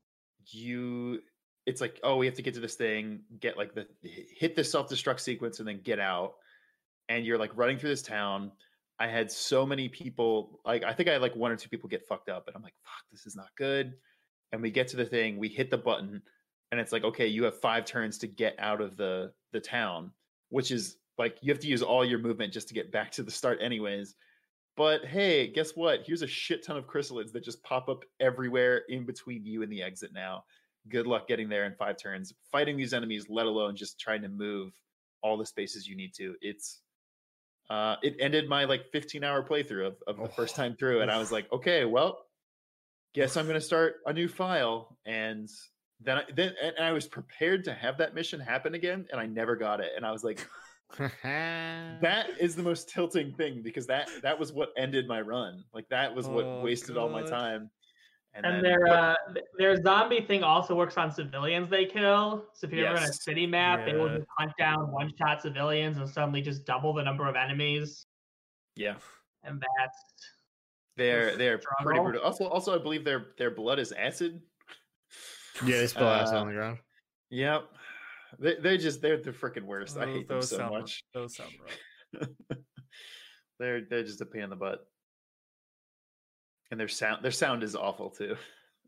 it's like, oh, we have to get to this thing, hit this self-destruct sequence, and then get out. And you're like running through this town. I had so many people, like I think I had like 1 or 2 people get fucked up, and I'm like, fuck, this is not good. And we get to the thing, we hit the button, and it's like, okay, you have 5 turns to get out of the town, which is like, you have to use all your movement just to get back to the start anyways. But hey, guess what? Here's a shit ton of chrysalids that just pop up everywhere in between you and the exit now. Good luck getting there in 5 turns. Fighting these enemies, let alone just trying to move all the spaces you need to. It ended my like 15-hour playthrough of the first time through, and I was like, okay, well, guess I'm going to start a new file. And then I was prepared to have that mission happen again, and I never got it. And I was like, that is the most tilting thing, because that was what ended my run. Like that was what wasted all my time. And their zombie thing also works on civilians they kill. So if you're ever on a city map, they will just hunt down one-shot civilians and suddenly just double the number of enemies. Yeah, and that's they're pretty brutal. Also, I believe their blood is acid. Yeah, they spill acid on the ground. Yep. They're the freaking worst. I hate them so much. Those sound rough. They're just a pain in the butt, and their sound is awful too.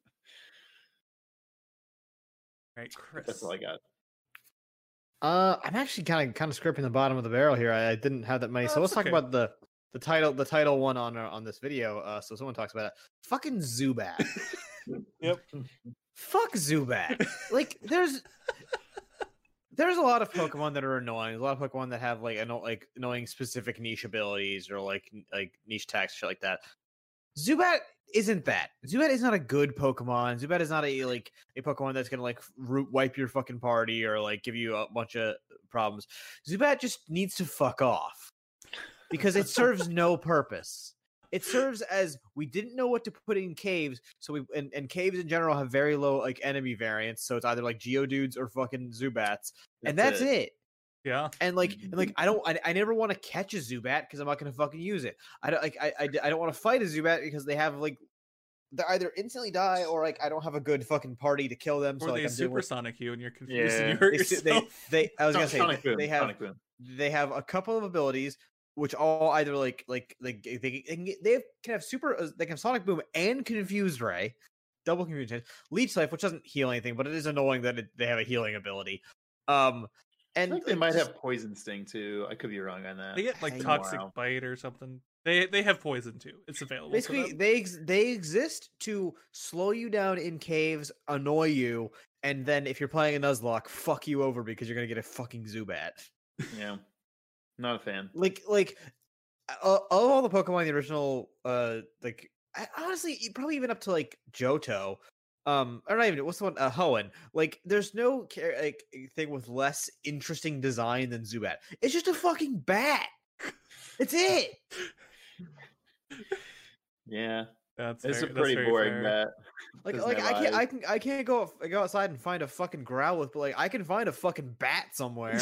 Right, Chris. That's all I got. I'm actually kind of scraping the bottom of the barrel here. I didn't have that many, so let's talk about the title one on this video. So someone talks about it. Fucking Zubat. Yep. Fuck Zubat. Like there's a lot of Pokemon that are annoying. There's a lot of Pokemon that have like annoying specific niche abilities or like niche attacks, shit like that. Zubat isn't that. Zubat is not a good Pokemon. Zubat is not a Pokemon that's gonna like wipe your fucking party or like give you a bunch of problems. Zubat just needs to fuck off because it serves no purpose. It serves as we didn't know what to put in caves, so and caves in general have very low like enemy variance, so it's either like Geodudes or fucking Zubats, and that's it. Yeah. And I never want to catch a Zubat because I'm not going to fucking use it. I don't want to fight a Zubat because they have like they either instantly die or like I don't have a good fucking party to kill them. Or so like they I'm doing supersonic you and you're confused and Yeah. you hurt yourself. I was gonna say Sonic Boom, they have Sonic Boom. they have a couple of abilities which all either can have super they can have Sonic Boom and Confused Ray, double Confused Ray, Leech Life, which doesn't heal anything, but it is annoying that they have a healing ability. And I think they might have Poison Sting too. I could be wrong on that. They get like Hey, toxic wow. bite or something. They have poison too. It's available. basically to them. they exist to slow you down in caves, annoy you, and then if you're playing a Nuzlocke, fuck you over because you're gonna get a fucking Zubat. Yeah, not a fan. Like all the Pokemon in the original, honestly, probably even up to like Johto, or not even what's the one, Hoenn. Like, there's no thing with less interesting design than Zubat. It's just a fucking bat. It's it. Yeah, That's it's very, a that's pretty very boring fair. bet. Like Doesn't like have eyes. I can't go outside and find a fucking Growlithe, but like I can find a fucking bat somewhere.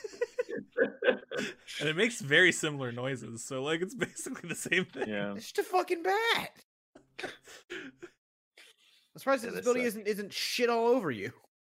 And it makes very similar noises, so like it's basically the same thing. Yeah, It's just a fucking bat. I'm surprised Yeah, this they ability suck. isn't shit all over you.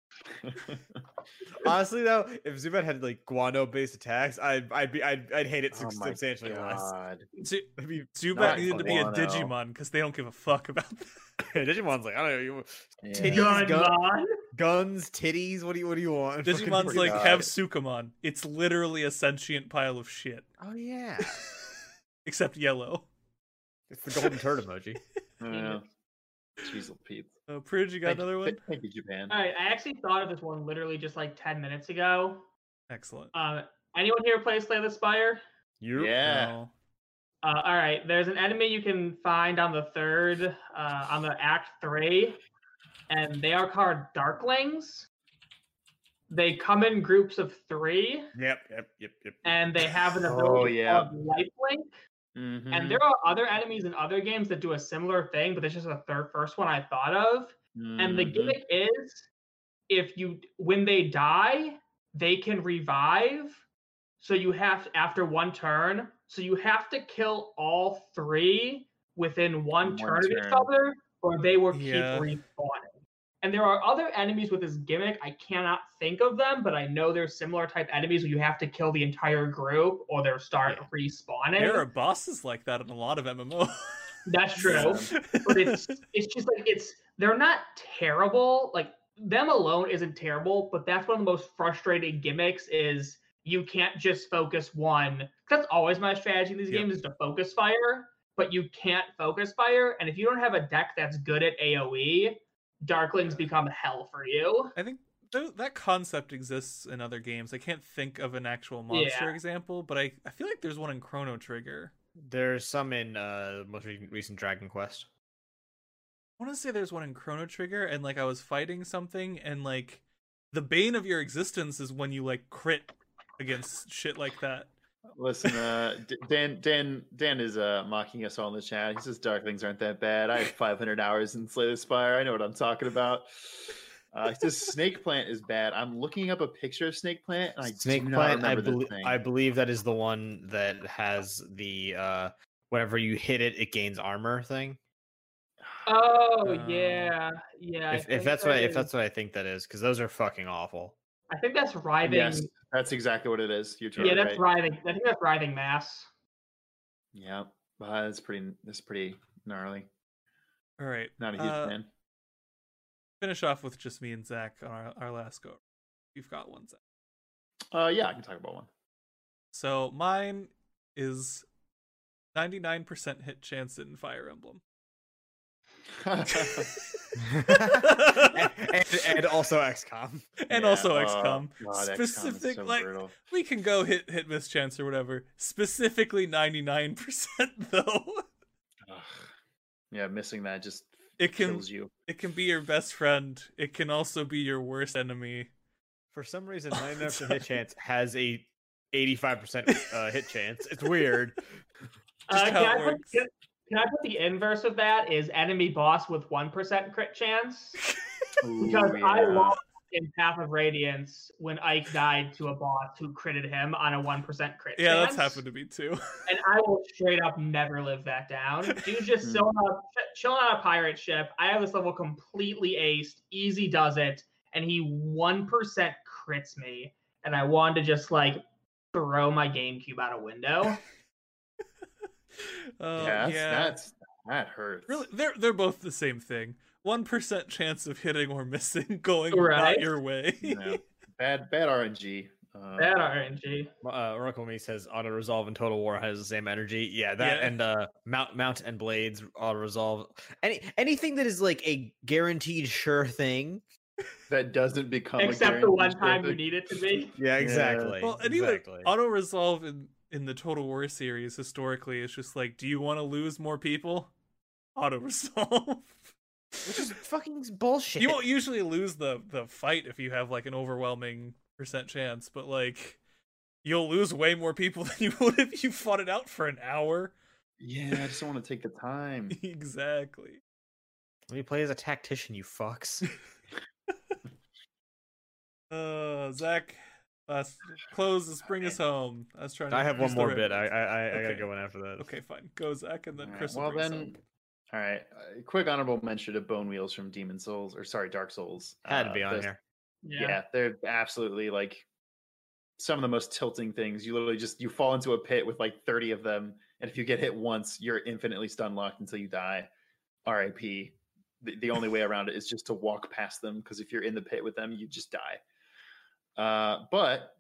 Honestly, though, if Zubat had like guano based attacks, I'd hate it Oh my substantially less. God. It'd be Zubat Not needed to be a Guano. Digimon because they don't give a fuck about that. Digimon's like, I don't know, Yeah. Titties, Gunmon. guns, titties. What do you want? Fucking Digimon's bring- like, God. have Sukamon. It's literally a sentient pile of shit. oh yeah, Except yellow. it's the golden turd emoji. Yeah. Jeez, Pete. Pridge, you got Thank another one? Thank you, Japan. All right, I actually thought of this one literally just like 10 minutes ago. Excellent. Anyone here play Slay the Spire? Yeah. No. All right, there's an enemy you can find on the on the Act 3, and they are called Darklings. They come in groups of 3, Yep. and they have an Oh, ability yeah. called Lifelink. Mhm. And there are other enemies in other games that do a similar thing, but this is the first one I thought of. And the Mhm. gimmick is, when they die, they can revive. So you have after one turn. So you have to kill all 3 within one turn of each turn. other, or they will keep Yeah. respawning. And there are other enemies with this gimmick. I cannot think of them, but I know there's similar type enemies where you have to kill the entire group, or they'll start respawning. There are bosses like that in a lot of MMO. That's true. Yeah. But it's just like they're not terrible. Like, them alone isn't terrible, but that's one of the most frustrating gimmicks is you can't just focus one. That's always my strategy in these Yep. games is to focus fire, but you can't focus fire. And if you don't have a deck that's good at AoE, Darklings become hell for you. I think that concept exists in other games. I can't think of an actual monster example, but I feel like there's one in Chrono Trigger. There's some in most recent Dragon Quest. I want to say there's one in Chrono Trigger, and like I was fighting something, and like the bane of your existence is when you like crit against shit like that. Listen, Dan is mocking us all in the chat. He says Darklings aren't that bad. I have 500 hours in Slay the Spire. I know what I'm talking about. He says Snake Plant is bad. I'm looking up a picture of Snake Plant, and I Snake do not Plant, remember this thing. I believe that is the one that has the whenever you hit it, it gains armor thing. Oh yeah. I If think that's that what is- I think that is, because those are fucking awful. I think that's Writhing. Yes, that's exactly what it is. You're totally Yeah, that's right. Writhing. I think that's Writhing Mass. Yeah, that's pretty gnarly. All right. Not a huge fan. Finish off with just me and Zach on our last go. You've got one, Zach. Yeah, I can talk about one. So mine is 99% hit chance in Fire Emblem. and also XCOM. And Yeah, also oh, XCOM. God, XCOM is Specific, so like brutal. we can go hit miss chance or whatever. Specifically 99% though. Ugh. Yeah, missing that just It can kills you. it can be your best friend. It can also be your worst enemy. For some reason, 99% hit chance has a 85% hit chance. It's weird. Just how it Can works. I put the inverse of that is enemy boss with 1% crit chance? Because Ooh, I yeah. in Path of Radiance when Ike died to a boss who critted him on a 1% crit Yeah, chance. that's happened to me too. And I will straight up never live that down. Dude's just chilling on a pirate ship. I have this level completely aced. Easy does it. And he 1% crits me. And I wanted to just like throw my GameCube out a window. That hurts. Really, they're both the same thing. 1% chance of hitting or missing going Right. not your way. Yeah. Bad RNG. Bad RNG. Rokomi says auto resolve in Total War has the same energy. Yeah, that Yeah. and mount and blades auto resolve. Anything that is like a guaranteed sure thing. That doesn't become Except the one time you need it to be. Yeah, exactly. Well, and even auto resolve in the Total War series historically is just like, do you want to lose more people? Auto resolve. Which is fucking bullshit. You won't usually lose the fight if you have like an overwhelming % chance, but like you'll lose way more people than you would if you fought it out for an hour. Yeah, I just don't want to take the time. Exactly. When you play as a tactician, you fucks. Zach, close this, bring us home. I was trying to I have one use the more right bit. words. I gotta go in after that. Okay, fine. Go, Zach, and then All right, Chris will well bring us then, home. all right. Quick honorable mention of Bone Wheels from Dark Souls. Had to be on here. Yeah, they're absolutely like some of the most tilting things. You literally you fall into a pit with like 30 of them, and if you get hit once, you're infinitely stun locked until you die. R.I.P. The only way around it is just to walk past them, because if you're in the pit with them, you just die. But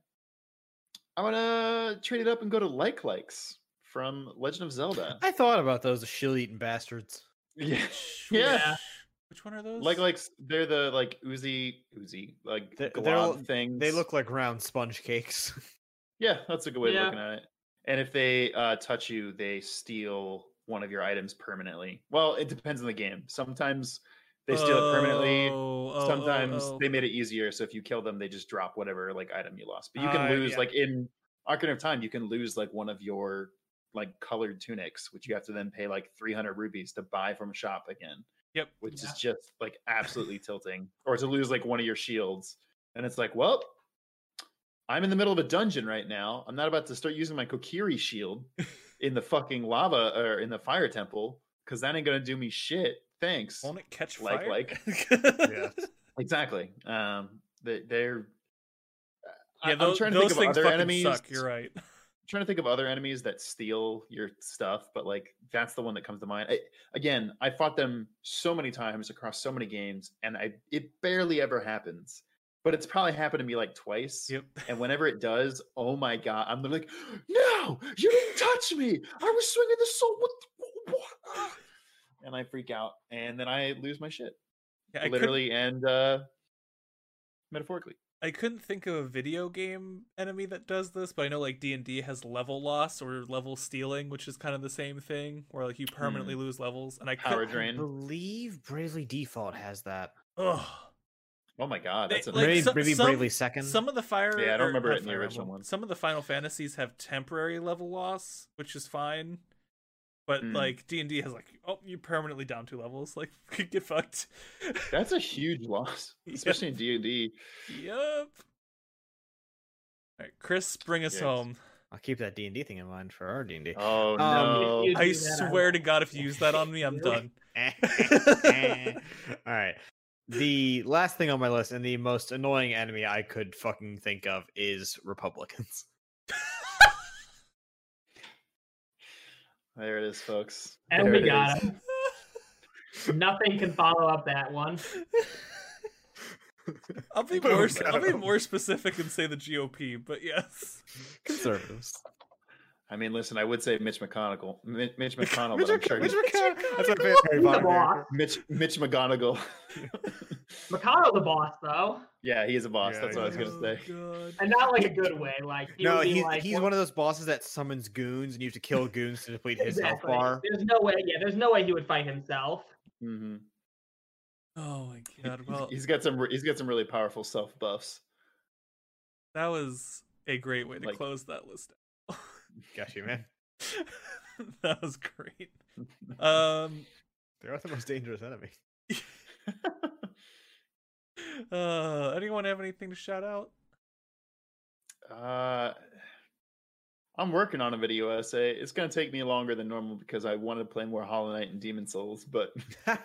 I want to trade it up and go to Likes from Legend of Zelda. I thought about those shield-eating bastards. Yeah, Yeah. Which one are those? Likes, they're the like Uzi like They're- glob things. They look like round sponge cakes. Yeah, that's a good way of Yeah. looking at it. And if they touch you, they steal one of your items permanently. Well, it depends on the game. Sometimes they steal it permanently. Sometimes they made it easier, so if you kill them, they just drop whatever like item you lost. But you can lose, yeah. like in Ocarina of Time, you can lose like one of your like colored tunics, which you have to then pay like 300 rupees to buy from a shop again. Yep. Which is just like absolutely tilting. Or to lose like one of your shields, and it's like, well, I'm in the middle of a dungeon right now. I'm not about to start using my Kokiri shield in the fucking lava or in the fire temple, because that ain't gonna do me shit. Thanks. Won't it catch Like- fire? like. Yeah. Exactly. They're. Yeah, I'm those, trying to those think of things other fucking enemies. suck. You're right. I'm trying to think of other enemies that steal your stuff, but like that's the one that comes to mind. I fought them so many times across so many games, and it barely ever happens. But it's probably happened to me like twice. Yep. And whenever it does, oh my god, I'm like, no, you didn't touch me. I was swinging the sword. What? And I freak out, and then I lose my shit, Yeah, literally and metaphorically. I couldn't think of a video game enemy that does this, but I know like D&D has level loss or level stealing, which is kind of the same thing, where like you permanently lose levels. And I Power couldn't. I drain. believe Bravely Default has that. Ugh. Oh my god, that's a Like, Maybe some- Bravely Second. Some of the fire. Yeah, I don't or remember not it in the Fire original Emblem, one. Some of the Final Fantasies have temporary level loss, which is fine. But like D&D has like, oh, you permanently down 2 levels. Like, get fucked. That's a huge loss, especially in D&D. Yep. All right, Chris, bring us Yes. home. I'll keep that D&D thing in mind for our D&D. Oh Um, no! you- I do that, swear to God, if you use that on me, I'm done. All right. The last thing on my list and the most annoying enemy I could fucking think of is Republicans. There it is, folks. And There we it got is. him. Nothing can follow up that one. I'll be more specific and say the GOP, but yes. Conservatives. I mean, listen, I would say Mitch McConnell. Mitch McConnell, Mitch but I'm sure Mitch he's McConnell. That's my favorite Harry He's the Potter boss. character. Mitch McGonagall. McConnell the boss though, Yeah, he is a boss. Yeah, That's what I was Oh, gonna say. God. and not like a good way. Like he No, would be he's like, he's one of those bosses that summons goons, and you have to kill goons to deplete his health exactly. bar. There's no way. Yeah, there's no way he would fight himself. Hmm Oh my God. Well, He's got some really powerful self buffs. that was a great way to Like- close that list. Got you, man. That was great. They're the most dangerous enemy. Anyone have anything to shout out? I'm working on a video essay. It's gonna take me longer than normal because I wanted to play more Hollow Knight and Demon Souls, but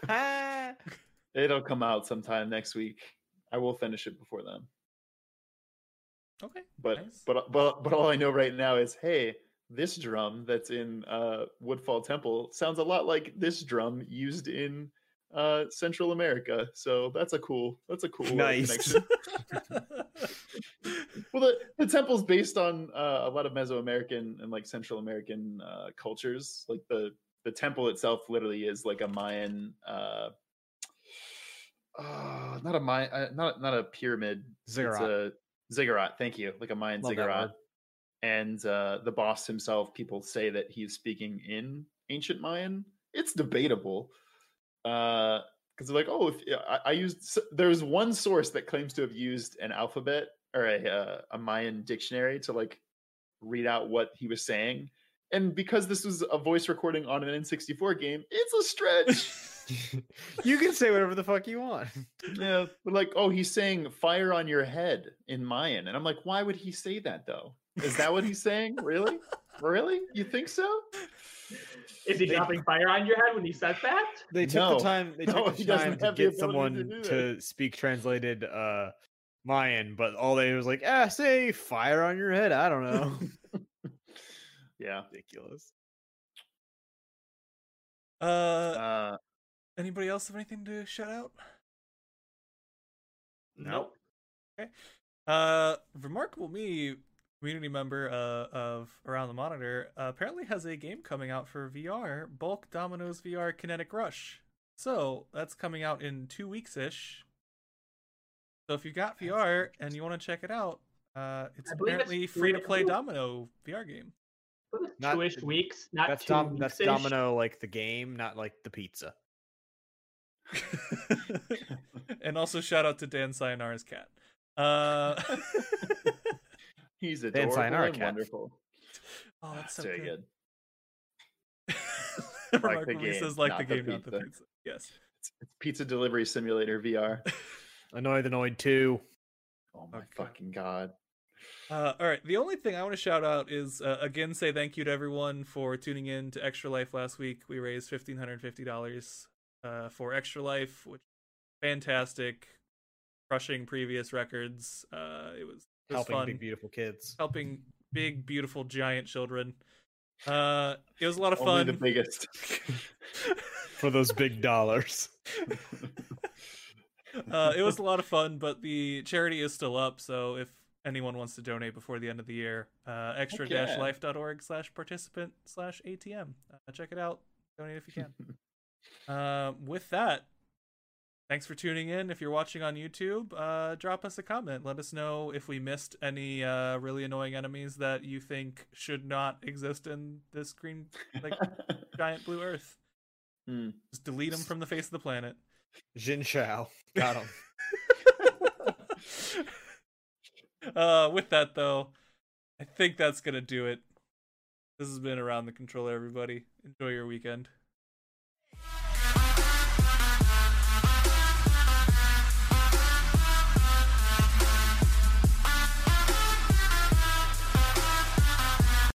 it'll come out sometime next week. I will finish it before then. Okay. But nice. but all I know right now is, hey, this drum that's in Woodfall Temple sounds a lot like this drum used in Central America. So that's a cool Nice. connection. Well, the temple's based on a lot of Mesoamerican and like Central American cultures. Like the temple itself literally is like a Mayan not a Mayan, not a pyramid. Ziggurat. It's a ziggurat. Thank you. Like a Mayan Love that ziggurat. word. And the boss himself, people say that he's speaking in ancient Mayan. It's debatable. Because they're like, oh, I used. There's one source that claims to have used an alphabet or a Mayan dictionary to like read out what he was saying. And because this was a voice recording on an N64 game, it's a stretch. You can say whatever the fuck you want. Yeah, but like, oh, he's saying "fire on your head" in Mayan, and I'm like, why would he say that though? Is that what he's saying? Really? Really? You think so? Is he dropping fire on your head when he says that? They took No. the time. They No, took he the time doesn't to have the get ability someone to do to speak translated Mayan, but all they was like, say fire on your head. I don't know. Yeah. Ridiculous. Anybody else have anything to shout out? Nope. Remarkable Me, community member of Around the Monitor, apparently has a game coming out for VR, Bulk Dominoes VR Kinetic Rush. So that's coming out in 2 weeks-ish. So if you got VR and you want to check it out, it's apparently free-to-play domino VR game. Not- 2-ish weeks, not That's 2 weeks. That's Domino like the game, not like the pizza. And also shout out to Dan Sayonara's cat. He's Dan adorable Sayonara and cat. wonderful. Oh, that's so Very good. the Remarkable Me game, says like the not the game, not the pizza. pizza. Yes. It's Pizza Delivery Simulator VR. Annoy the Noid 2. Oh my Okay. fucking god. All right. The only thing I want to shout out is again say thank you to everyone for tuning in to Extra Life last week. We raised $1,550 for Extra Life, which is fantastic, crushing previous records. It was Helping fun. big beautiful kids. Helping big beautiful giant children. It was a lot of Only fun. the biggest. For those big dollars. It was a lot of fun, but the charity is still up, so if anyone wants to donate before the end of the year, extra-life.org/participant/ATM. Check it out. Donate if you can. With that, thanks for tuning in. If you're watching on YouTube, drop us a comment. Let us know if we missed any really annoying enemies that you think should not exist in this green, like, giant blue Earth. Just delete them from the face of the planet. Jin Shao. Got him. With that, though, I think that's gonna do it. This has been Around the Controller, everybody. Enjoy your weekend.